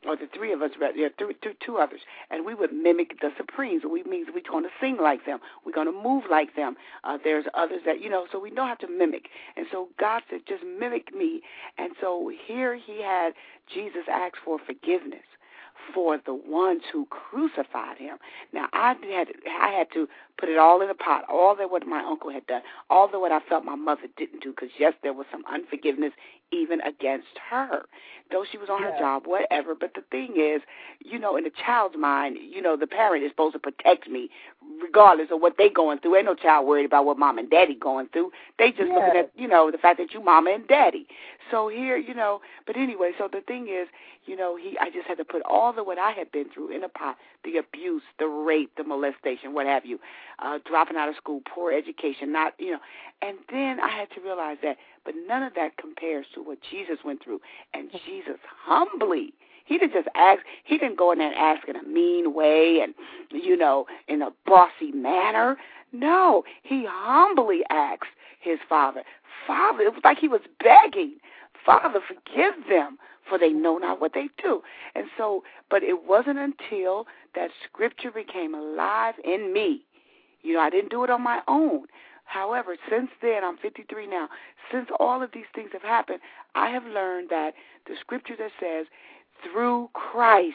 or the three of us, there are three, two, two others, and we would mimic the Supremes. We means we're going to sing like them. We're going to move like them. Uh, there's others that, you know, so we know how to mimic. And so God said, just mimic me. And so here he had Jesus ask for forgiveness for the ones who crucified him. Now, I had I had to put it all in a pot, all that what my uncle had done, all that what I felt my mother didn't do, because, yes, there was some unforgiveness even against her, though she was on yeah. her job, whatever. But the thing is, you know, in a child's mind, you know, the parent is supposed to protect me regardless of what they going through. Ain't no child worried about what mom and daddy going through. They just yeah. looking at, you know, the fact that you mama and daddy. So here, you know, but anyway, so the thing is, you know, he, I just had to put all the what I had been through in a pot, the abuse, the rape, the molestation, what have you, uh, dropping out of school, poor education, not, you know, and then I had to realize that, but none of that compares to what Jesus went through. And Jesus humbly, he didn't just ask, he didn't go in there and ask in a mean way and, you know, in a bossy manner. No, he humbly asked his Father. Father, it was like he was begging, Father, forgive them, for they know not what they do. And so, but it wasn't until that scripture became alive in me. You know, I didn't do it on my own. However, since then, I'm fifty-three now, since all of these things have happened, I have learned that the scripture that says, through Christ,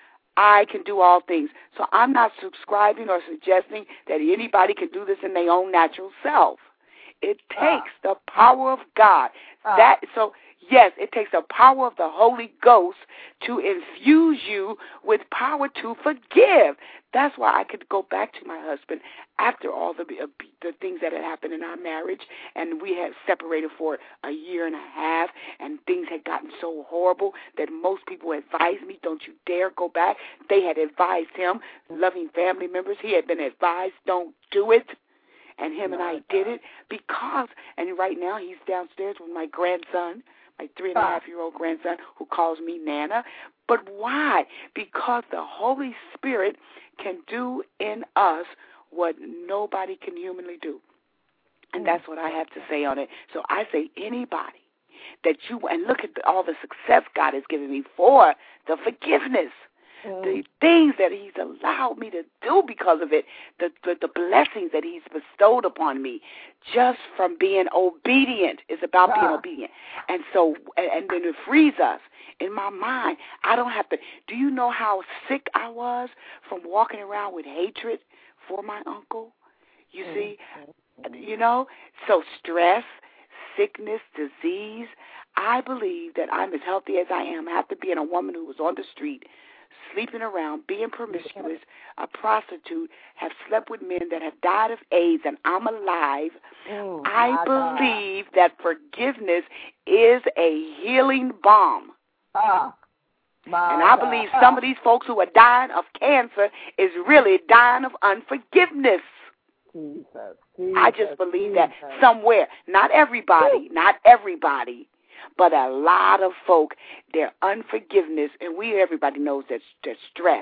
I can do all things. So I'm not subscribing or suggesting that anybody can do this in their own natural self. It takes uh, the power of God. Uh, that so yes, it takes the power of the Holy Ghost to infuse you with power to forgive. That's why I could go back to my husband after all the uh, the things that had happened in our marriage, and we had separated for a year and a half, and things had gotten so horrible that most people advised me, don't you dare go back. They had advised him, loving family members. He had been advised, don't do it. And him and I did it because, and right now he's downstairs with my grandson, my three-and-a-half-year-old grandson, who calls me Nana. But why? Because the Holy Spirit can do in us what nobody can humanly do. And that's what I have to say on it. So I say anybody that you, and look at the, all the success God has given me for the forgiveness. Mm. The things that he's allowed me to do because of it, the, the the blessings that he's bestowed upon me just from being obedient. Is about yeah. being obedient. And so, and, and then it frees us. In my mind, I don't have to, do you know how sick I was from walking around with hatred for my uncle? You mm. see, you know, so stress, sickness, disease. I believe that I'm as healthy as I am after being a woman who was on the street, sleeping around, being promiscuous, a prostitute, have slept with men that have died of AIDS, and I'm alive. Oh, I believe God. that forgiveness is a healing balm. Ah, and I God. believe some of these folks who are dying of cancer is really dying of unforgiveness. Jesus, Jesus, I just believe Jesus. that somewhere. Not everybody, Ooh. not everybody. But a lot of folk, their unforgiveness, and we everybody knows that, that stress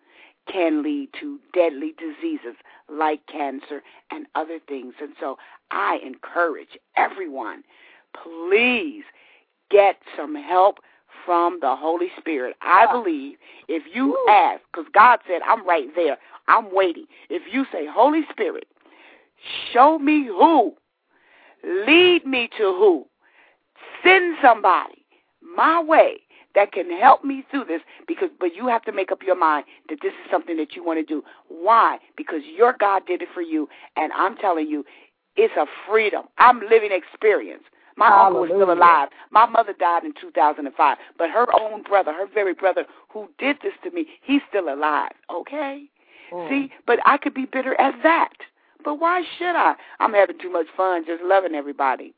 can lead to deadly diseases like cancer and other things. And so I encourage everyone, please get some help from the Holy Spirit. I believe if you ask, because God said, I'm right there, I'm waiting. If you say, Holy Spirit, show me who, lead me to who, send somebody my way that can help me through this, because but you have to make up your mind that this is something that you want to do. Why? Because your God did it for you, and I'm telling you, it's a freedom. I'm living experience. My Hallelujah. uncle is still alive. My mother died in two thousand five, but her own brother, her very brother who did this to me, he's still alive, okay? Mm. See, but I could be bitter at that. But why should I? I'm having too much fun just loving everybody.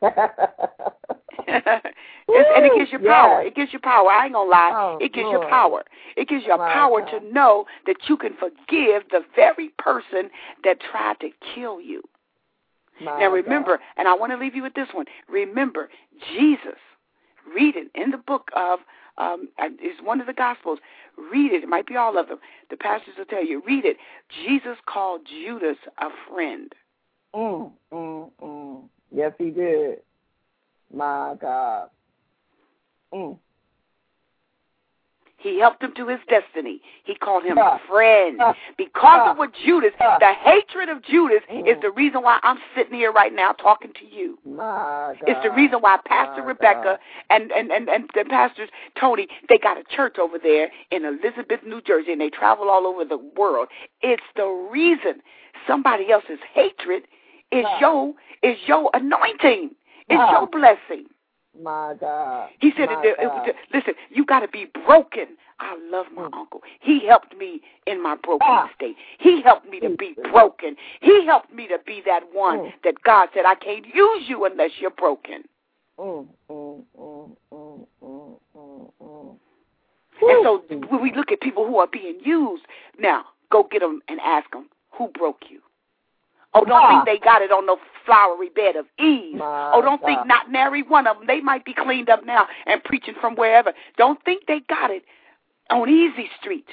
And it gives you power. Yes. It gives you power. I ain't gonna lie. Oh, it gives Lord. you power. It gives you My power God. to know that you can forgive the very person that tried to kill you. My now remember, God. and I want to leave you with this one. Remember, Jesus, read it in the book of, um, it's one of the Gospels. Read it. It might be all of them. The pastors will tell you. Read it. Jesus called Judas a friend. Mm, mm, mm. Yes, he did. My God. Mm. He helped him to his destiny. He called him a friend. Because of what Judas, the hatred of Judas is the reason why I'm sitting here right now talking to you. It's the reason why Pastor Rebecca and, and, and, and the pastors, Tony, they got a church over there in Elizabeth, New Jersey, and they travel all over the world. It's the reason somebody else's hatred is your, is your anointing. It's your blessing. My God. He said, My it, it, God. it, listen, you got to be broken. I love my mm. uncle. He helped me in my broken ah. state. He helped me to be broken. He helped me to be that one mm. that God said, I can't use you unless you're broken. Mm, mm, mm, mm, mm, mm, mm. And so when we look at people who are being used, now go get them and ask them, who broke you? Oh, don't ah. think they got it on the flowery bed of ease. My oh, don't God. think not nary one of them. They might be cleaned up now and preaching from wherever. Don't think they got it on easy street.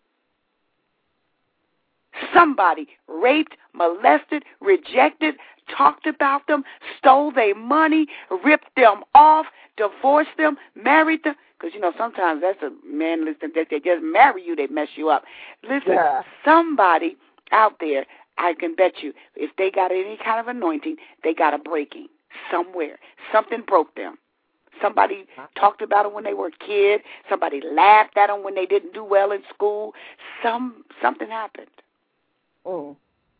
Somebody raped, molested, rejected, talked about them, stole their money, ripped them off, divorced them, married them. Because, you know, sometimes that's a man, listen, they just marry you, they mess you up. Listen, yeah. somebody out there, I can bet you, if they got any kind of anointing, they got a breaking somewhere. Something broke them. Somebody talked about them when they were a kid. Somebody laughed at them when they didn't do well in school. Some Something happened. Mm.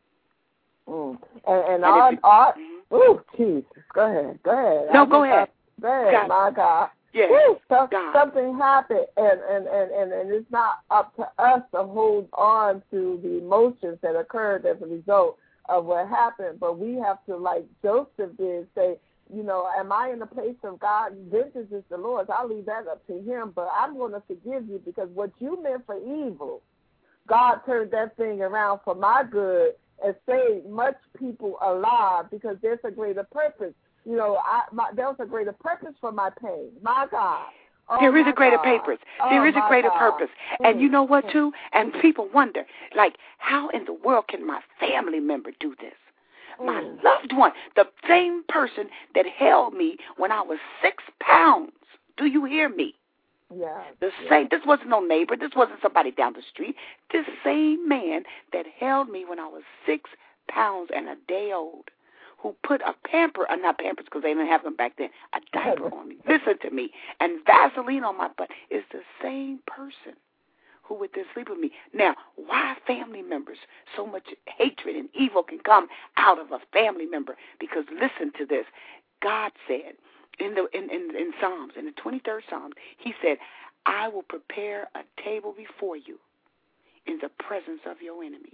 Mm. And, and, and odd, odd, mm-hmm. ooh, jeez. Go ahead. Go ahead. No, go ahead. Go ahead, God. My God. Yes. Woo, so, something happened, and, and, and, and, and it's not up to us to hold on to the emotions that occurred as a result of what happened, but we have to, like Joseph did, say, you know, am I in the place of God? Vengeance is the Lord's. I'll leave that up to him, but I'm going to forgive you because what you meant for evil, God turned that thing around for my good and saved much people alive because there's a greater purpose. You know, I, my, there was a greater purpose for my pain. My God. Oh, there is a greater God. purpose. Oh, there is a greater God. purpose. Mm. And you know what, too? And people wonder, like, how in the world can my family member do this? Mm. My loved one, the same person that held me when I was six pounds. Do you hear me? Yeah. The yeah. same. This wasn't no neighbor. This wasn't somebody down the street. This same man that held me when I was six pounds and a day old, who put a pamper, uh, not pampers because they didn't have them back then, a diaper on me, listen to me, and Vaseline on my butt, is the same person who would then sleep with me. Now, why family members? So much hatred and evil can come out of a family member because listen to this. God said in the in, in, in Psalms, in the twenty-third Psalm, he said, I will prepare a table before you in the presence of your enemies.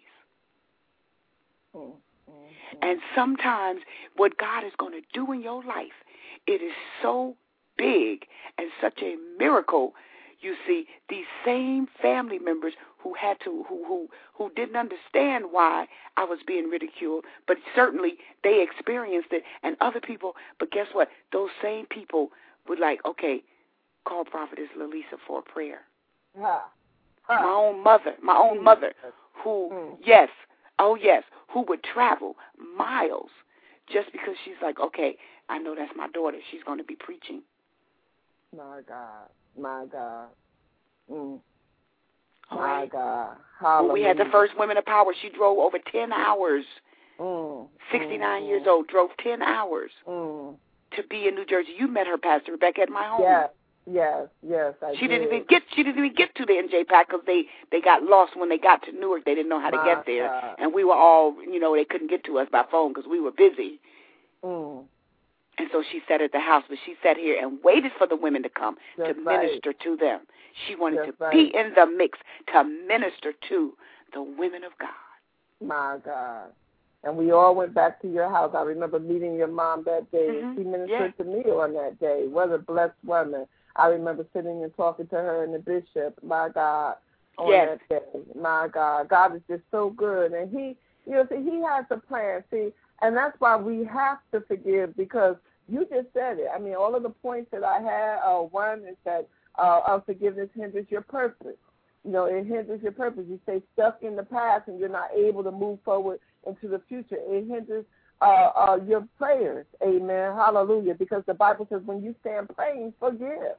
Oh. And sometimes what God is going to do in your life, it is so big and such a miracle. You see, these same family members who had to, who who who didn't understand why I was being ridiculed, but certainly they experienced it, and other people. But guess what? Those same people would like, okay, call Prophetess Lalisa for a prayer. Huh. Huh. My own mother, my own mother, who, mm. yes. Oh, yes, who would travel miles just because she's like, okay, I know that's my daughter. She's going to be preaching. My God. My God. Mm. My right. God. Hallelujah. When we had the first Women of Power, she drove over ten hours. Mm. sixty-nine mm. years old, drove ten hours mm. to be in New Jersey. You met her, Pastor Rebecca, at my home. Yes. Yes, yes, I she did. didn't even get. She didn't even get to the N J PAC because they, they got lost when they got to Newark. They didn't know how to My get there, God. and we were all, you know, they couldn't get to us by phone because we were busy. Mm. And so she sat at the house, but she sat here and waited for the women to come That's to right. minister to them. She wanted That's to right. be in the mix to minister to the women of God. My God. And we all went back to your house. I remember meeting your mom that day. Mm-hmm. She ministered yeah. to me on that day. What a blessed woman. I remember sitting and talking to her and the bishop, my God, on yes. that day. My God. God is just so good. And he, you know, see, he has a plan. See, and that's why we have to forgive because you just said it. I mean, all of the points that I had, uh, one is that uh, unforgiveness hinders your purpose. You know, it hinders your purpose. You stay stuck in the past and you're not able to move forward into the future. It hinders uh, uh, your prayers. Amen. Hallelujah. Because the Bible says when you stand praying, forgive.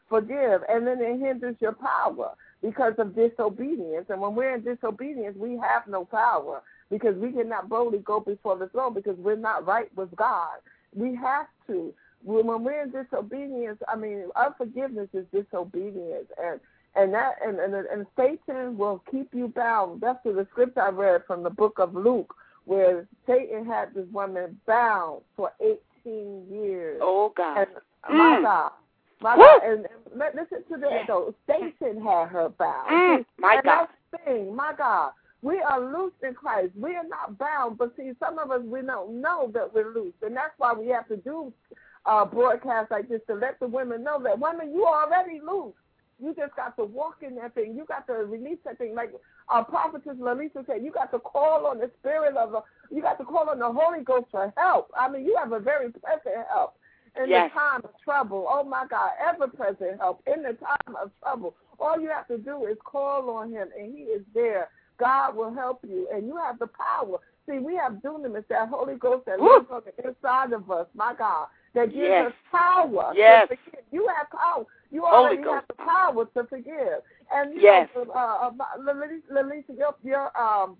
forgive, and then it hinders your power because of disobedience. And when we're in disobedience, we have no power because we cannot boldly go before the throne because we're not right with God. We have to. When we're in disobedience, I mean, unforgiveness is disobedience, and and that and, and and Satan will keep you bound. That's the scripture I read from the book of Luke, where Satan had this woman bound for eighteen years. Oh God! And, my mm. God, my God, and, and listen to this Yeah. though. Satan had her bound. Mm. My and God! That's the thing, my God. We are loose in Christ. We are not bound, but see, some of us, we don't know that we're loose, and that's why we have to do uh, broadcasts like this to let the women know that, women, you are already loose. You just got to walk in that thing. You got to release that thing. Like our prophetess Lalisa said, you got to call on the spirit of, a, you got to call on the Holy Ghost for help. I mean, you have a very present help in yes. the time of trouble. Oh, my God, ever-present help in the time of trouble. All you have to do is call on him, and he is there. God will help you, and you have the power. See, we have dunamis, that Holy Ghost that lives on the inside of us, my God, that gives yes. us power yes. to forgive. You have power. You Holy already Ghost. have the power to forgive. And you yes. know, uh, Lalisa, your, your um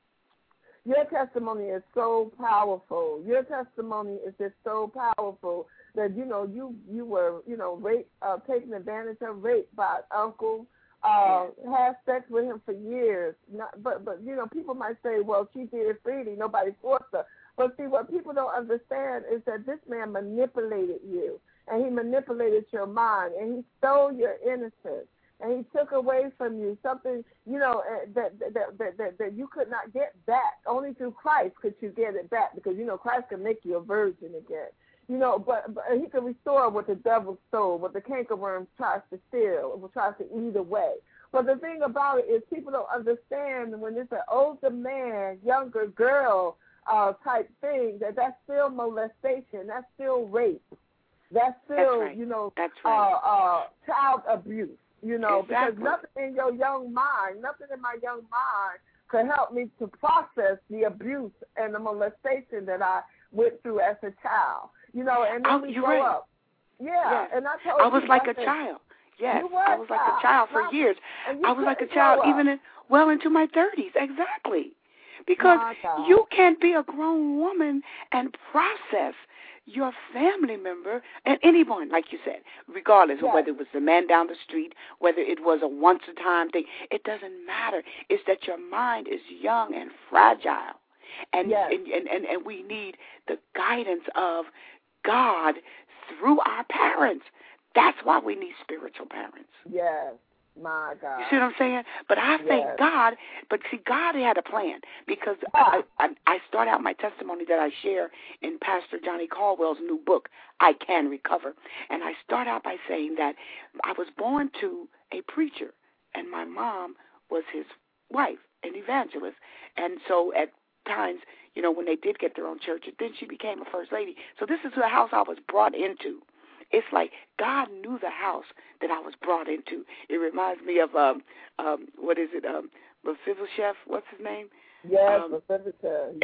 your testimony is so powerful. Your testimony is just so powerful that you know you you were you know raped, uh, taken advantage of, raped by an uncle. Uh, had sex with him for years, Not, but but you know people might say, well, she did it freely, nobody forced her. But see, what people don't understand is that this man manipulated you, and he manipulated your mind, and he stole your innocence, and he took away from you something, you know, that that that that, that you could not get back. Only through Christ could you get it back, because you know Christ can make you a virgin again. You know, but, but he can restore what the devil stole, what the cankerworm tries to steal, or tries to eat away. But the thing about it is people don't understand when it's an older man, younger girl uh, type thing, that that's still molestation, that's still rape, that's still, that's right. you know, that's right. uh, uh, child abuse, you know, exactly. because nothing in your young mind, nothing in my young mind could help me to process the abuse and the molestation that I went through as a child. You know, and then oh, we you're grow right. up. Yeah, yes. and I told I was you, like I a said, child. Yes, you were I was a like child. a child for Not, years. I was like a child even in, well into my thirties, exactly. Because you can't be a grown woman and process your family member and anyone, like you said, regardless yes. of whether it was the man down the street, whether it was a once-a-time thing. It doesn't matter. It's that your mind is young and fragile. And, yes. and, and, and, and we need the guidance of God through our parents. That's why we need spiritual parents. Yes, my God. You see what I'm saying? But I yes. thank God. But see, God had a plan, because I, I, I start out my testimony that I share in Pastor Johnny Caldwell's new book, I Can Recover. And I start out by saying that I was born to a preacher, and my mom was his wife, an evangelist. And so at times, you know, when they did get their own church, then she became a first lady. So this is the house I was brought into. It's like God knew the house that I was brought into. It reminds me of, um, um, what is it, um, Mephibosheth, what's his name? Yes, um, Mephibosheth.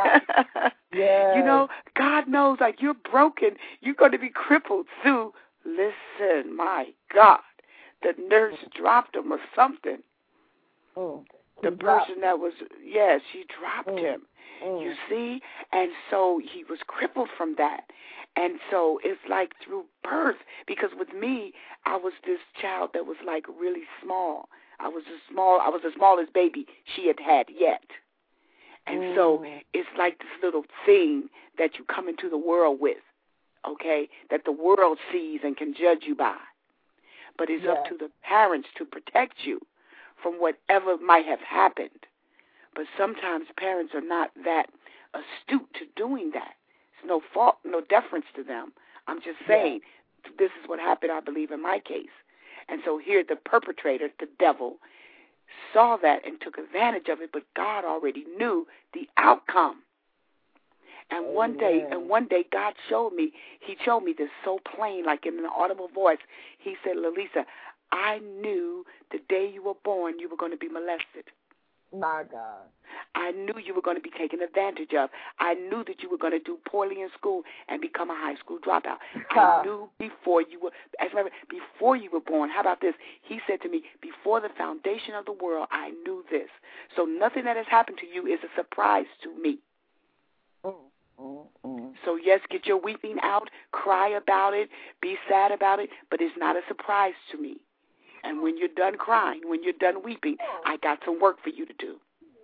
Yes. You know, God knows, like, you're broken. You're going to be crippled through, listen, my God, the nurse dropped him or something. Mm. The He person that was, yes, she dropped mm. him. Mm. You see? And so he was crippled from that. And so it's like through birth, because with me, I was this child that was like really small. I was the small, I was the smallest baby she had had yet. And mm. so it's like this little thing that you come into the world with, okay, that the world sees and can judge you by. But it's yes. up to the parents to protect you from whatever might have happened. But sometimes parents are not that astute to doing that. It's no fault, no deference to them. I'm just saying yeah. this is what happened, I believe, in my case. And so here the perpetrator, the devil, saw that and took advantage of it, but God already knew the outcome. And Amen. one day, and one day God showed me, he showed me this so plain, like in an audible voice. He said, Lalisa, I knew the day you were born you were going to be molested. My God. I I knew you were going to be taken advantage of. I knew that you were going to do poorly in school and become a high school dropout. I knew before you were, as a matter, before you were born. How about this? He said to me, before the foundation of the world, I knew this. So nothing that has happened to you is a surprise to me. Mm, mm, mm. So, yes, get your weeping out, cry about it, be sad about it, but it's not a surprise to me. And when you're done crying, when you're done weeping, I got some work for you to do.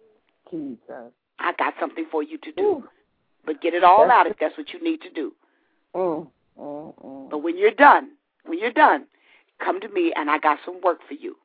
Jesus. I got something for you to do. Ooh. But get it all That's out if that's what you need to do. Mm, mm, mm. But when you're done, when you're done, come to me and I got some work for you.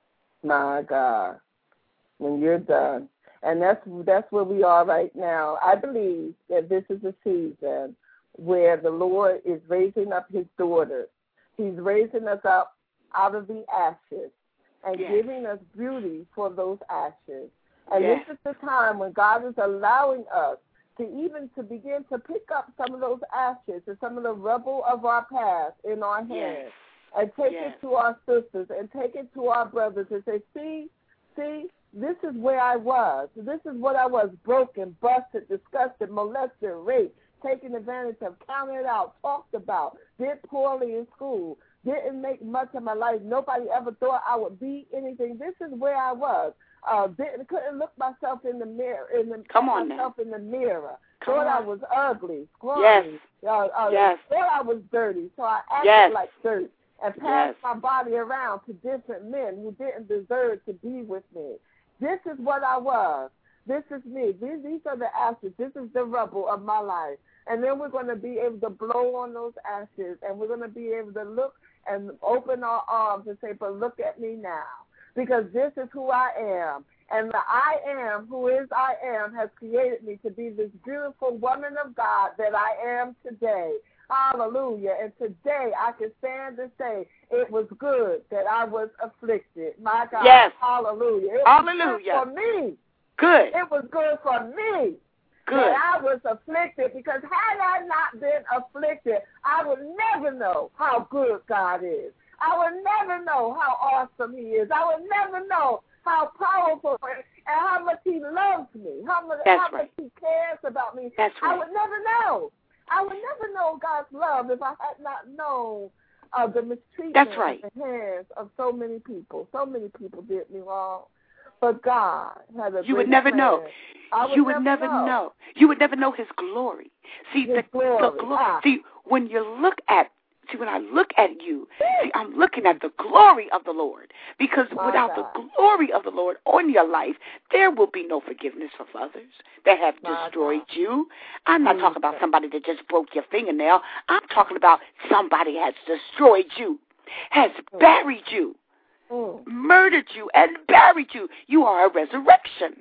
My God. When you're done. And that's that's where we are right now. I believe that this is a season where the Lord is raising up his daughters. He's raising us up out of the ashes and yes. giving us beauty for those ashes. And yes. this is the time when God is allowing us to even to begin to pick up some of those ashes and some of the rubble of our past in our hands yes. and take yes. it to our sisters and take it to our brothers and say, see, see, this is where I was. This is what I was, broken, busted, disgusted, molested, raped, taken advantage of, counted out, talked about, did poorly in school, didn't make much of my life. Nobody ever thought I would be anything. This is where I was. Uh, didn't couldn't look myself in the mirror. In the, Come on myself now. in the mirror. Come thought on. I was ugly, scrawny. Yes. Uh, uh, yes. Thought I was dirty, so I acted yes. like dirt and passed yes. my body around to different men who didn't deserve to be with me. This is what I was. This is me. These, these are the ashes. This is the rubble of my life. And then we're going to be able to blow on those ashes, and we're going to be able to look and open our arms and say, but look at me now, because this is who I am. And the I am, who is I am, has created me to be this beautiful woman of God that I am today. Hallelujah. And today I can stand and say it was good that I was afflicted. My God. Yes. Hallelujah. It Hallelujah. was good for me. Good. It was good for me. Good. That I was afflicted, because had I not been afflicted, I would never know how good God is. I would never know how awesome he is. I would never know how powerful and how much he loves me, how much, how right. much he cares about me. That's right. I would never know. I would never know God's love if I had not known uh, the mistreatment That's right. at the hands of so many people. So many people did me wrong. But God had a You would great never plan. know. I would you would never never know. know. You would never know his glory. See, His the glory. the glory. Ah. See, when you look at, see, when I look at you, see, I'm looking at the glory of the Lord. Because My without God. the glory of the Lord on your life, there will be no forgiveness for others that have My destroyed God. you. I'm not talking about somebody that just broke your fingernail. I'm talking about somebody has destroyed you, has buried you. Mm. Murdered you and buried you. You are a resurrection.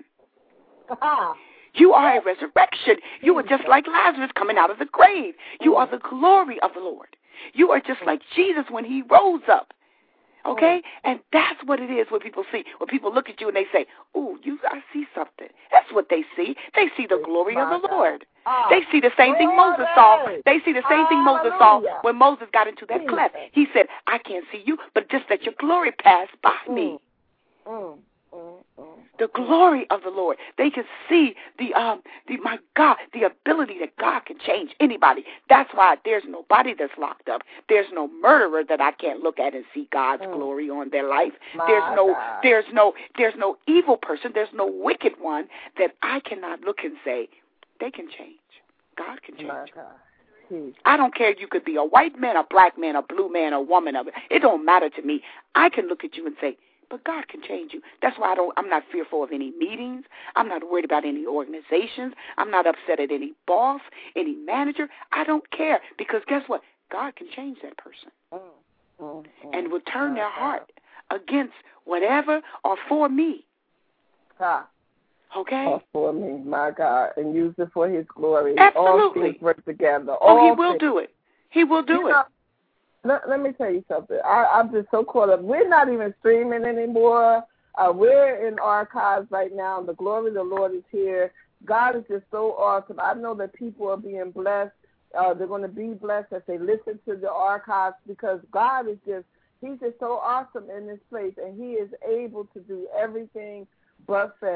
Ah. You are a resurrection. You are just like Lazarus coming out of the grave. You are the glory of the Lord. You are just like Jesus when he rose up. Okay? And that's what it is when people see. When people look at you and they say, ooh, you, I see something. That's what they see. They see the glory of the Lord. Ah. They see the same thing Moses saw. They see the same thing Moses saw when Moses got into that cleft. He said, I can't see you, but just let your glory pass by me. Mm. Mm. Mm. The glory of the Lord. They can see the um the my God, the ability that God can change anybody. That's why there's nobody that's locked up. There's no murderer that I can't look at and see God's mm. glory on their life. My there's no God. there's no there's no evil person, there's no wicked one that I cannot look and say they can change. God can change. My God. I don't care if you could be a white man, a black man, a blue man, a woman of it. It don't matter to me. I can look at you and say, but God can change you. That's why I don't, I'm not fearful of any meetings. I'm not worried about any organizations. I'm not upset at any boss, any manager. I don't care, because guess what? God can change that person mm, mm, mm, and will turn their heart against whatever or for me. Ah. Okay? Or for me, my God, and use it for his glory. Absolutely. All things work together. Oh, All he will things. do it. He will do you it. Know, let, let me tell you something. I, I'm just so caught up. We're not even streaming anymore. Uh, we're in archives right now. The glory of the Lord is here. God is just so awesome. I know that people are being blessed. Uh, they're going to be blessed as they listen to the archives, because God is just, he's just so awesome in this place, and he is able to do everything but fail.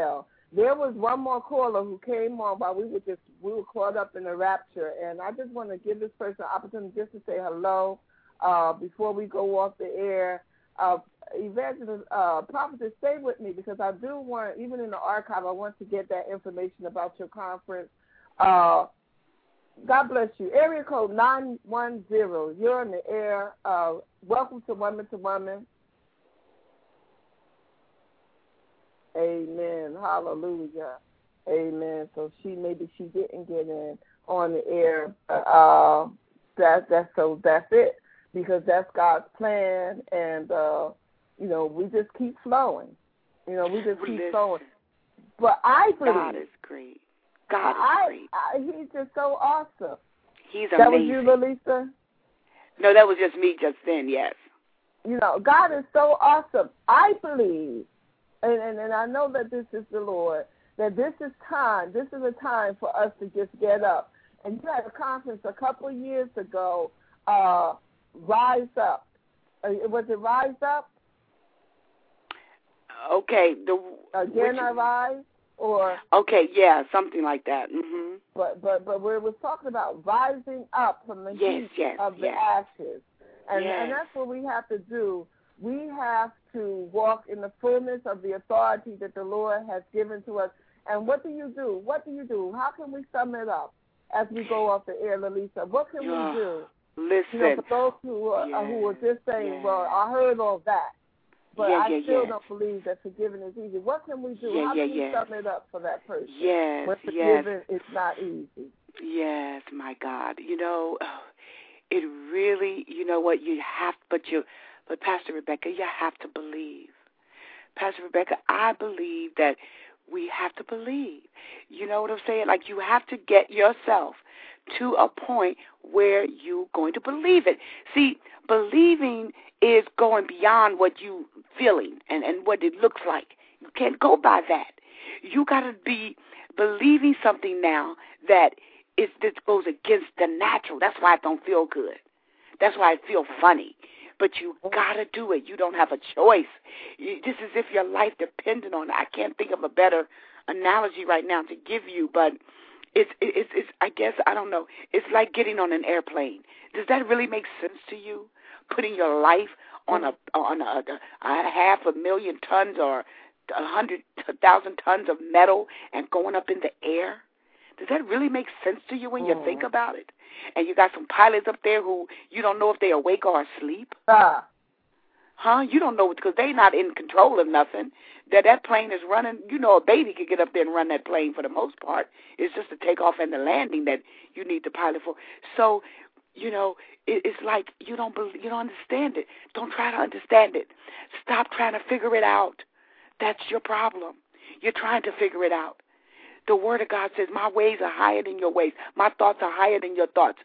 There was one more caller who came on while we were just we were caught up in the rapture, and I just want to give this person an opportunity just to say hello uh, before we go off the air. Uh, Evangelist, uh, Prophetess, stay with me because I do want, even in the archive, I want to get that information about your conference. Uh, God bless you. Area code nine one zero. You're in the air. Uh, welcome to Woman to Woman. Amen. Hallelujah. Amen. So she maybe she didn't get in on the air. Uh, that that's so that's it because that's God's plan, and uh, you know we just keep flowing. You know we just keep Listen, flowing. But I believe God is great. God is I, great. I, he's just so awesome. He's that amazing. That was you, Lalisa? No, that was just me just then. Yes. You know, God is so awesome. I believe. And, and and I know that this is the Lord, that this is time, this is a time for us to just get up. And you had a conference a couple of years ago, uh, Rise Up. Uh, was it Rise Up? Okay. The Again, which, I Rise? Or okay, yeah, something like that. Mm-hmm. But but but we was talking about rising up from the yes, heat yes, of yes. the ashes. And, yes. and that's what we have to do. We have to walk in the fullness of the authority that the Lord has given to us. And what do you do? What do you do? How can we sum it up as we go off the air, Lalisa? What can oh, we do? Listen. You know, for those who are, yes, who are just saying, yes. well, I heard all that, but yeah, I yeah, still yes. don't believe that forgiving is easy. What can we do? Yeah, How yeah, can we yes. sum it up for that person? Yes, when yes. forgiving is not easy. Yes, my God. You know, it really, you know what, you have, but you, but Pastor Rebecca, you have to believe. Pastor Rebecca, I believe that we have to believe. You know what I'm saying? Like you have to get yourself to a point where you're going to believe it. See, believing is going beyond what you feeling and, and what it looks like. You can't go by that. You got to be believing something now that is that goes against the natural. That's why I don't feel good. That's why I feel funny. But you got to do it. You don't have a choice. You, this is if your life depended on it. I can't think of a better analogy right now to give you, but it's, it's, it's, I guess, I don't know. It's like getting on an airplane. Does that really make sense to you? Putting your life on a on a, a half a million tons or a hundred thousand tons of metal and going up in the air? Does that really make sense to you when you think about it? And you got some pilots up there who you don't know if they're awake or asleep? Ah. Huh? You don't know because they're not in control of nothing. That that plane is running. You know, a baby could get up there and run that plane for the most part. It's just the takeoff and the landing that you need the pilot for. So, you know, it, it's like you don't believe, you don't understand it. Don't try to understand it. Stop trying to figure it out. That's your problem. You're trying to figure it out. The Word of God says, my ways are higher than your ways. My thoughts are higher than your thoughts.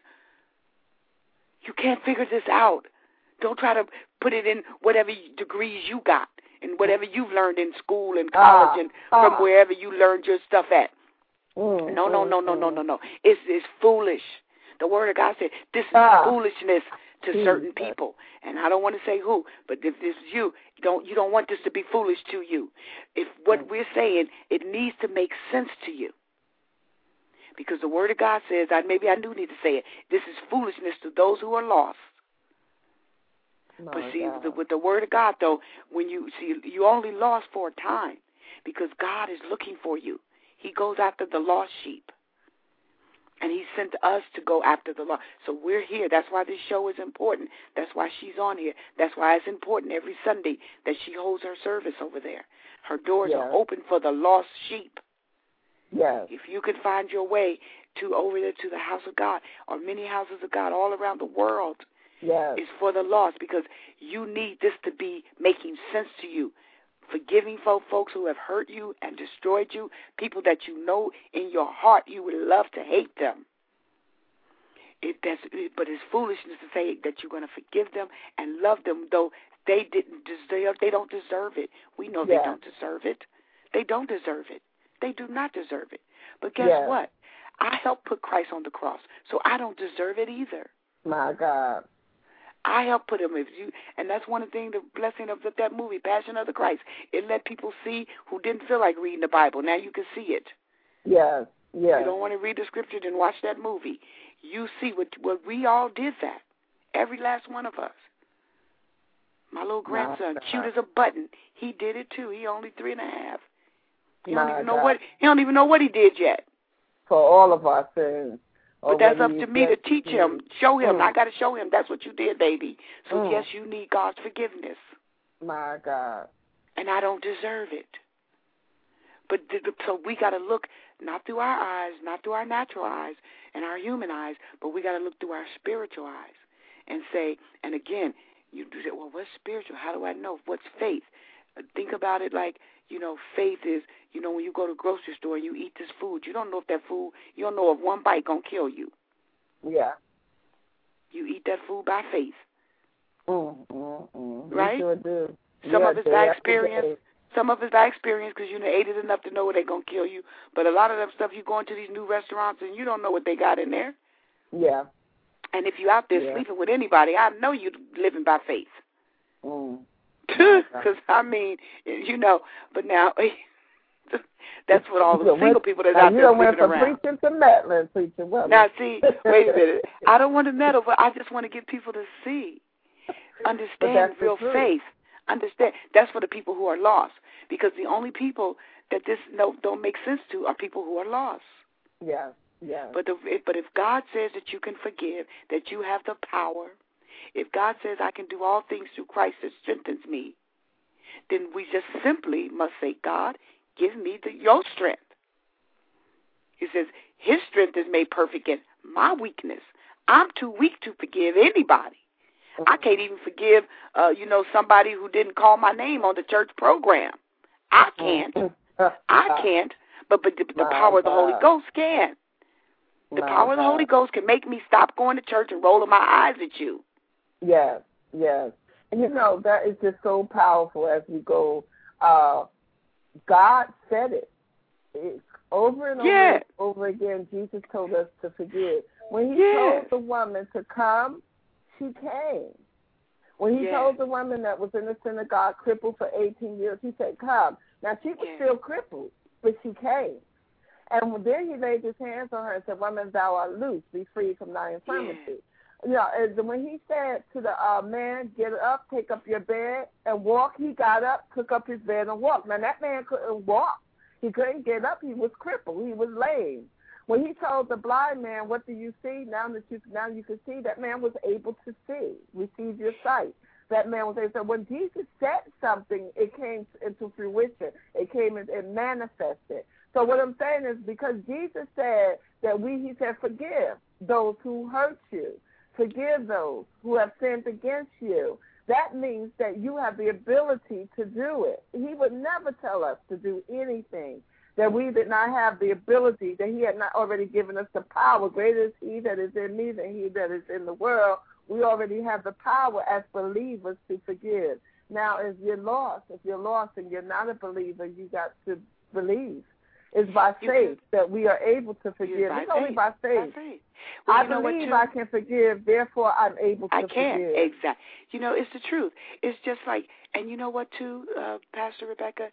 You can't figure this out. Don't try to put it in whatever degrees you got and whatever you've learned in school and college ah, and ah. from wherever you learned your stuff at. Mm, no, no, mm, no, no, mm. no, no, no. It's, it's foolish. The Word of God said, this is ah. foolishness to Jesus. certain people. And I don't want to say who, but if this is you, don't you don't want this to be foolish to you. If what mm. we're saying, it needs to make sense to you. Because the Word of God says, I, maybe I do need to say it, this is foolishness to those who are lost. Oh, but see, the, with the Word of God, though, when you see, you only lost for a time because God is looking for you. He goes after the lost sheep. And he sent us to go after the lost. So we're here. That's why this show is important. That's why she's on here. That's why it's important every Sunday that she holds her service over there. Her doors yes. are open for the lost sheep. Yes. If you can find your way to over there to the house of God or many houses of God all around the world, yes. it's for the lost because you need this to be making sense to you. Forgiving folk, folks who have hurt you and destroyed you, people that you know in your heart you would love to hate them. It, that's, it, but it's foolishness to say that you're going to forgive them and love them, though they didn't deserve. They don't deserve it. We know yes. they don't deserve it. They don't deserve it. They do not deserve it. But guess yes. what? I helped put Christ on the cross, so I don't deserve it either. My God. I help put them. If you, and that's one of the things, the blessing of that movie, Passion of the Christ. It let people see who didn't feel like reading the Bible. Now you can see it. Yes, yes. You don't want to read the scripture, then watch that movie. You see what what we all did that. Every last one of us. My little grandson, My cute as a button, he did it too. He only three and a half. He My don't even know God. what he don't even know what he did yet. For all of our sins. But that's up to me to teach him, show him. Mm. I got to show him that's what you did, baby. So, Mm. yes, you need God's forgiveness. My God. And I don't deserve it. But so we got to look not through our eyes, not through our natural eyes and our human eyes, but we got to look through our spiritual eyes and say, and again, you do that, well, what's spiritual? How do I know? What's faith? Think about it like, you know, faith is, you know, when you go to the grocery store and you eat this food, you don't know if that food, you don't know if one bite going to kill you. Yeah. You eat that food by faith. Mm, mm, mm. Right? You sure do. Some yeah, of it's by experience. Some of it's by experience because you know, ate it enough to know they're going to kill you. But a lot of that stuff, you go into these new restaurants and you don't know what they got in there. Yeah. And if you're out there yeah. sleeping with anybody, I know you're living by faith. Mm. Because, I mean, you know, but now, that's what all the single went, people that's out there living went from around. preaching to meddling, preaching. Well, now, see, wait a minute. I don't want to meddle, but I just want to get people to see, understand real faith. Understand. That's for the people who are lost. Because the only people that this no, don't make sense to are people who are lost. Yeah, yeah. But, the, but if God says that you can forgive, that you have the power, if God says I can do all things through Christ that strengthens me, then we just simply must say, God, give me the, your strength. He says, his strength is made perfect in my weakness. I'm too weak to forgive anybody. Mm-hmm. I can't even forgive, uh, you know, somebody who didn't call my name on the church program. I can't. Mm-hmm. I can't. But, but the, the power of the Holy Ghost can. The my power of the God. Holy Ghost can make me stop going to church and rolling my eyes at you. Yes, yes. And, you know, that is just so powerful as we go. Uh, God said it. It's over and over yeah. and over again, Jesus told us to forgive. When he yeah. told the woman to come, she came. When he yeah. told the woman that was in the synagogue, crippled for eighteen years, he said, come. Now, she was yeah. still crippled, but she came. And then he laid his hands on her and said, woman, thou art loose, be free from thy infirmity. Yeah. You know, and when he said to the uh, man, get up, take up your bed, and walk, he got up, took up his bed, and walked. Now, that man couldn't walk. He couldn't get up. He was crippled. He was lame. When he told the blind man, what do you see? Now that you now you can see, that man was able to see, receive your sight. That man was able to. So when Jesus said something, it came into fruition. It came and it manifested. So what I'm saying is because Jesus said that we, he said, forgive those who hurt you. Forgive those who have sinned against you. That means that you have the ability to do it. He would never tell us to do anything that we did not have the ability, that he had not already given us the power. Greater is he that is in me than he that is in the world. We already have the power as believers to forgive. Now, if you're lost, if you're lost and you're not a believer, you got to believe. It's by faith that we are able to forgive. It's only by faith. By faith. Well, I you know believe what, I can forgive, therefore I'm able to I can. forgive. Exactly. You know, it's the truth. It's just like, and you know what, too, uh, Pastor Rebecca?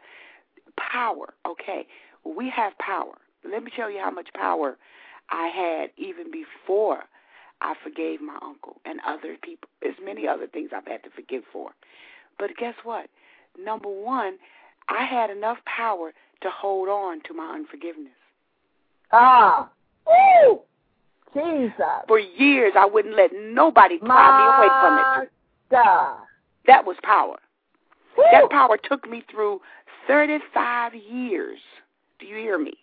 Power, okay? We have power. Let me tell you how much power I had even before I forgave my uncle and other people. There's many other things I've had to forgive for. But guess what? Number one, I had enough power to hold on to my unforgiveness. Ah, ooh, Jesus. For years, I wouldn't let nobody pry me away from it. God. That was power. Woo. That power took me through thirty-five years. Do you hear me?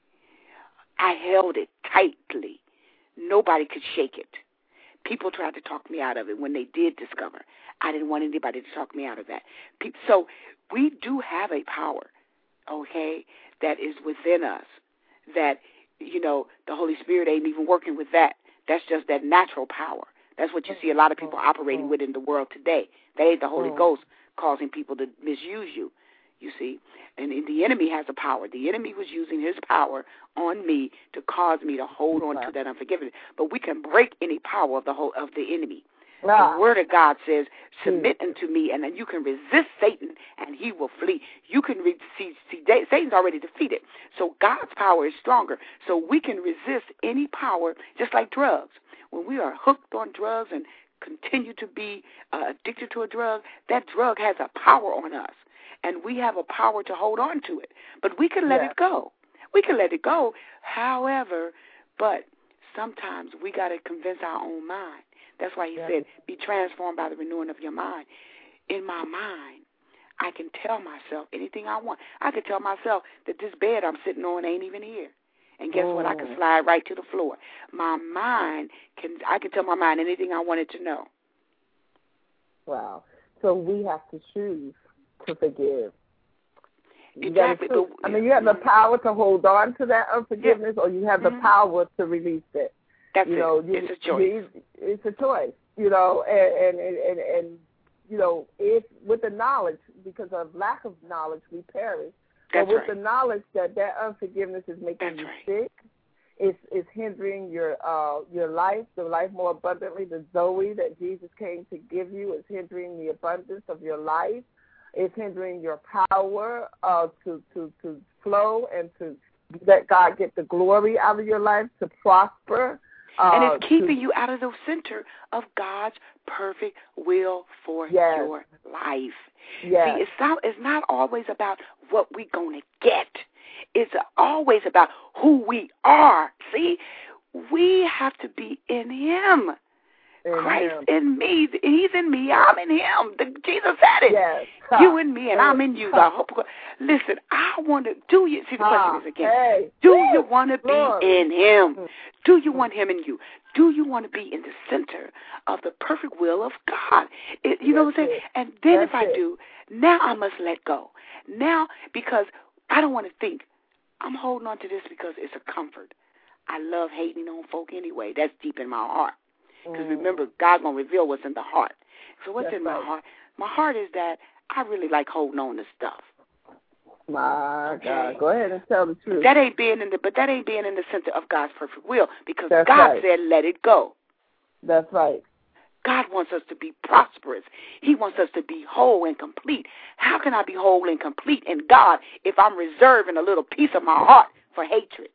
I held it tightly. Nobody could shake it. People tried to talk me out of it when they did discover. I didn't want anybody to talk me out of that. So we do have a power, okay, that is within us, that, you know, the Holy Spirit ain't even working with that. That's just that natural power. That's what you see a lot of people operating with in the world today. That ain't the Holy Ghost causing people to misuse you, you see. And the enemy has a power. The enemy was using his power on me to cause me to hold on to that unforgiveness. But we can break any power of the whole of the enemy. Ah. The Word of God says, submit unto me, and then you can resist Satan, and he will flee. You can re- see, see, Satan's already defeated. So God's power is stronger. So we can resist any power, just like drugs. When we are hooked on drugs and continue to be uh, addicted to a drug, that drug has a power on us, and we have a power to hold on to it. But we can let yes. it go. We can let it go. However, but sometimes we got to convince our own mind. That's why he yes. said, be transformed by the renewing of your mind. In my mind, I can tell myself anything I want. I can tell myself that this bed I'm sitting on ain't even here. And guess oh. what? I can slide right to the floor. My mind, can. I can tell my mind anything I wanted to know. Wow. So we have to choose to forgive. You exactly. Choose. I mean, you have the power to hold on to that unforgiveness, yeah. or you have mm-hmm. the power to release it. That's you it. know, you, it's a choice. You, it's a choice. You know, and, and, and, and you know, if with the knowledge, because of lack of knowledge, we perish. That's but with right. the knowledge that that unforgiveness is making That's you right. sick, it's, it's hindering your uh, your life, the life more abundantly. The Zoe that Jesus came to give you is hindering the abundance of your life. It's hindering your power uh, to, to, to flow and to let God get the glory out of your life, to prosper. Uh, and it's keeping to, you out of the center of God's perfect will for yes. your life. Yes. See, it's not, it's not always about what we're going to get. It's always about who we are. See, we have to be in Him. In Christ him. in me. He's in me. I'm in Him. The, Jesus said it. Yes. You in me, and I'm in you. The hope. Listen, I want to, do you, see the question is again, hey. do Woo. you want to be Lord. in Him? Do you want Him in you? Do you want to be in the center of the perfect will of God? It, you know what I'm saying? And then That's if I it. do, now I must let go. Now, because I don't want to think, I'm holding on to this because it's a comfort. I love hating on folk anyway. That's deep in my heart. Because mm. remember, God's going to reveal what's in the heart. So what's That's in right. my heart? My heart is that I really like holding on to stuff. My okay. God. Go ahead and tell the truth. That ain't being in the, but that ain't being in the center of God's perfect will, because That's God right. said, let it go. That's right. God wants us to be prosperous. He wants us to be whole and complete. How can I be whole and complete in God if I'm reserving a little piece of my heart for hatred?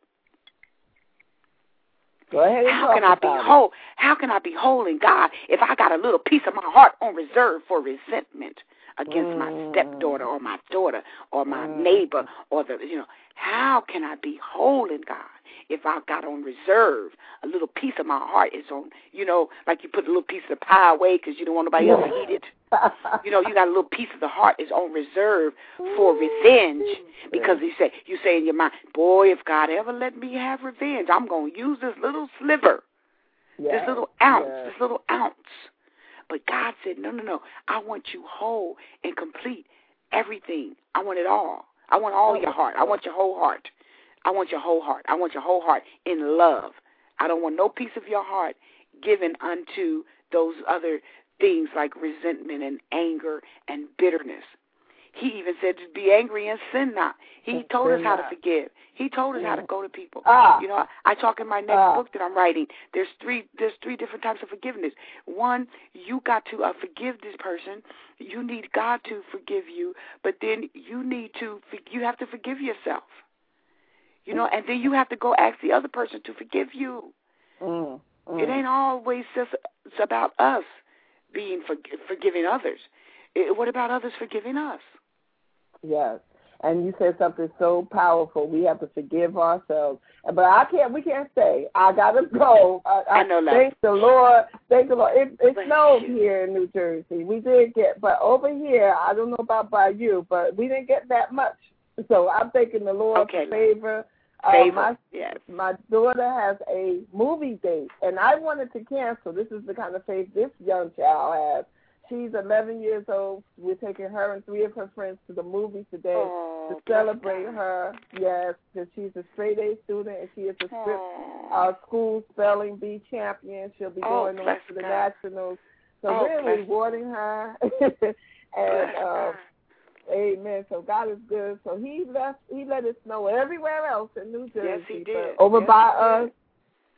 Go ahead and How talk can I be about whole? How can I be whole in God if I got a little piece of my heart on reserve for resentment against mm. my stepdaughter or my daughter or my mm. neighbor or the you know? How can I be whole in God if I've got on reserve a little piece of my heart is on, you know, like you put a little piece of the pie away because you don't want nobody else to eat it. You know, you got a little piece of the heart is on reserve for revenge because you say, you say in your mind, boy, if God ever let me have revenge, I'm going to use this little sliver, yes. this little ounce, yes. this little ounce. But God said, no, no, no, I want you whole and complete, everything. I want it all. I want all your heart. I want your whole heart. I want your whole heart. I want your whole heart in love. I don't want no piece of your heart given unto those other things like resentment and anger and bitterness. He even said to be angry and sin not. He told us how to forgive. He told us how to go to people. Ah. You know, I talk in my next ah. book that I'm writing. There's three. There's three different types of forgiveness. One, you got to uh, forgive this person. You need God to forgive you, but then you need to. You have to forgive yourself. You know, and then you have to go ask the other person to forgive you. Mm, mm. It ain't always just it's about us being for, forgiving others. It, what about others forgiving us? Yes. And you said something so powerful. We have to forgive ourselves. But I can't. We can't say. I gotta go. I, I, I know. Thank the Lord. Thank the Lord. It, it Thank snowed you. here in New Jersey. We did get, but over here, I don't know about by you, but we didn't get that much. So I'm thanking the Lord okay, for favor. Favor. Uh, my, yes. my daughter has a movie date, and I wanted to cancel. This is the kind of faith this young child has. She's eleven years old. We're taking her and three of her friends to the movies today oh, to celebrate her. Yes, because she's a straight A student, and she is a script, uh, school spelling bee champion. She'll be oh, going on to the God. nationals. So oh, we're rewarding her. and uh, amen. So God is good. So he left. He let it snow everywhere else in New Jersey. Yes, he did. But over yes, by he us,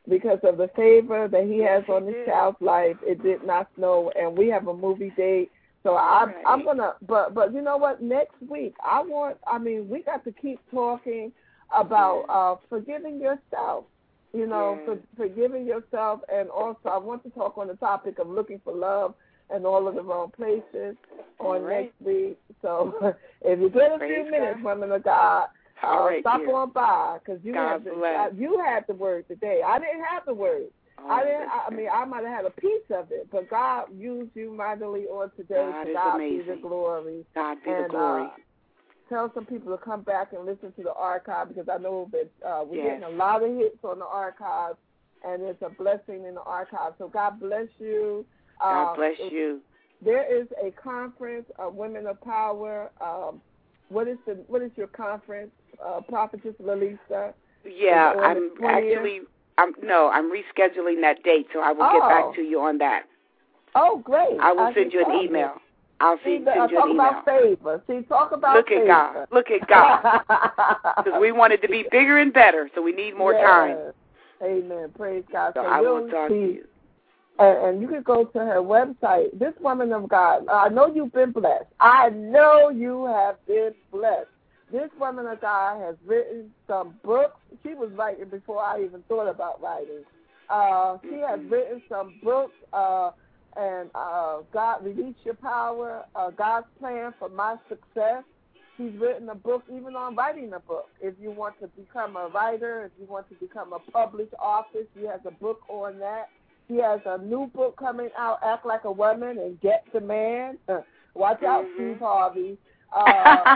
because of the favor that he Yes, has on he this did. child's life. It did not snow, and we have a movie date. So I'm, Right. I'm gonna, but but you know what? Next week, I want. I mean, we got to keep talking about Yeah. uh, forgiving yourself. You know, Yeah. for, forgiving yourself, and also I want to talk on the topic of looking for love in all of the wrong places on right. next week. So if you get a Praise few minutes, God. women of God, All uh, right, stop dear. on by, because you God had the, bless. uh, you had the word today. I didn't have the word. Oh, I didn't. I, I listen. mean, I might have had a piece of it, but God used you mightily on today. God to is God be amazing. the glory. God be and, the glory. Uh, tell some people to come back and listen to the archive, because I know that uh, we're Yes. getting a lot of hits on the archive, and it's a blessing in the archive. So God bless you. God Uh, bless you. There is a conference of Women of Power. Um, what is the what is your conference, uh, Prophetess Lalisa? Yeah, on I'm the twentieth? actually, I'm no, I'm rescheduling that date, so I will Oh. get back to you on that. Oh, great! I will I send can you an tell email. I'll See, send, the, uh, send you talk an email. about favor. See, talk about Look favor. at God. Look at God. Because we want it to be bigger and better, so we need more yes. time. Amen. Praise God. So So I will we'll talk see. to you. And, and you can go to her website. This woman of God, I know you've been blessed. I know you have been blessed. This woman of God has written some books. She was writing before I even thought about writing. Uh, she has written some books, uh, and uh, God, Release Your Power, uh, God's Plan for My Success. She's written a book, even on writing a book. If you want to become a writer, if you want to become a published author, she has a book on that. She has a new book coming out, Act Like a Woman and Get the Man. Watch out, Mm-hmm. Steve Harvey. Uh,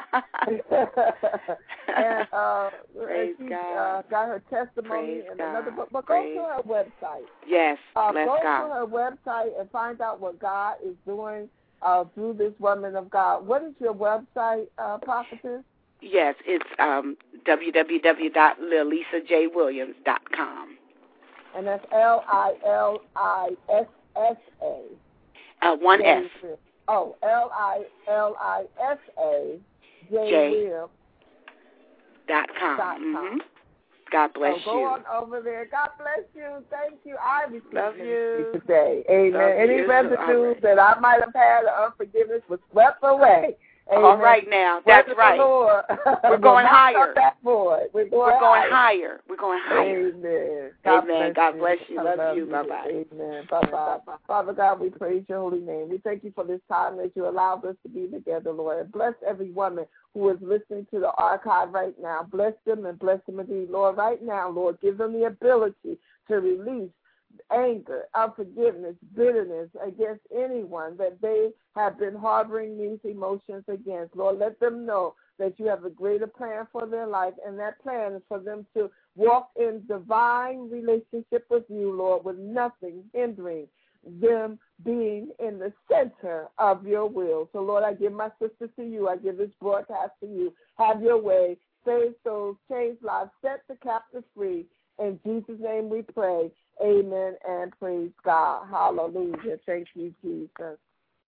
and uh, Praise she's God. uh, got her testimony Praise in God. another book. But Praise. go to her website. Yes, Uh, bless go God. to her website and find out what God is doing uh, through this woman of God. What is your website, uh, Prophetess? Yes, it's um, w w w dot lalisa j williams dot com. And that's L I L I S S A. Uh, one S. Oh, L I L I S A J J. Will. Dot com. Dot com. Mm-hmm. God bless so go you. on over there. God bless you. Thank you. I received Love ministry you. today. Amen. Love Any you. residue Right. that I might have had of unforgiveness was swept away. Amen. All right now. That's Word of right. the Lord. We're going Not higher. come back for it. We're going, We're going higher. higher. We're going higher. Amen. God Amen. bless God you. bless you. I Love, love you. Bye-bye. Amen. Bye-bye. Father God, we praise your holy name. We thank you for this time that you allowed us to be together, Lord. And bless every woman who is listening to the archive right now. Bless them and bless them indeed, Lord. Right now, Lord, give them the ability to release anger, unforgiveness, bitterness against anyone that they have been harboring these emotions against. Lord, let them know that you have a greater plan for their life, and that plan is for them to walk in divine relationship with you, Lord, with nothing hindering them being in the center of your will. So, Lord, I give my sisters to you. I give this broadcast to you. Have your way. Save souls, change lives, set the captive free. In Jesus' name we pray. Amen and praise God. Hallelujah. Thank you, Jesus.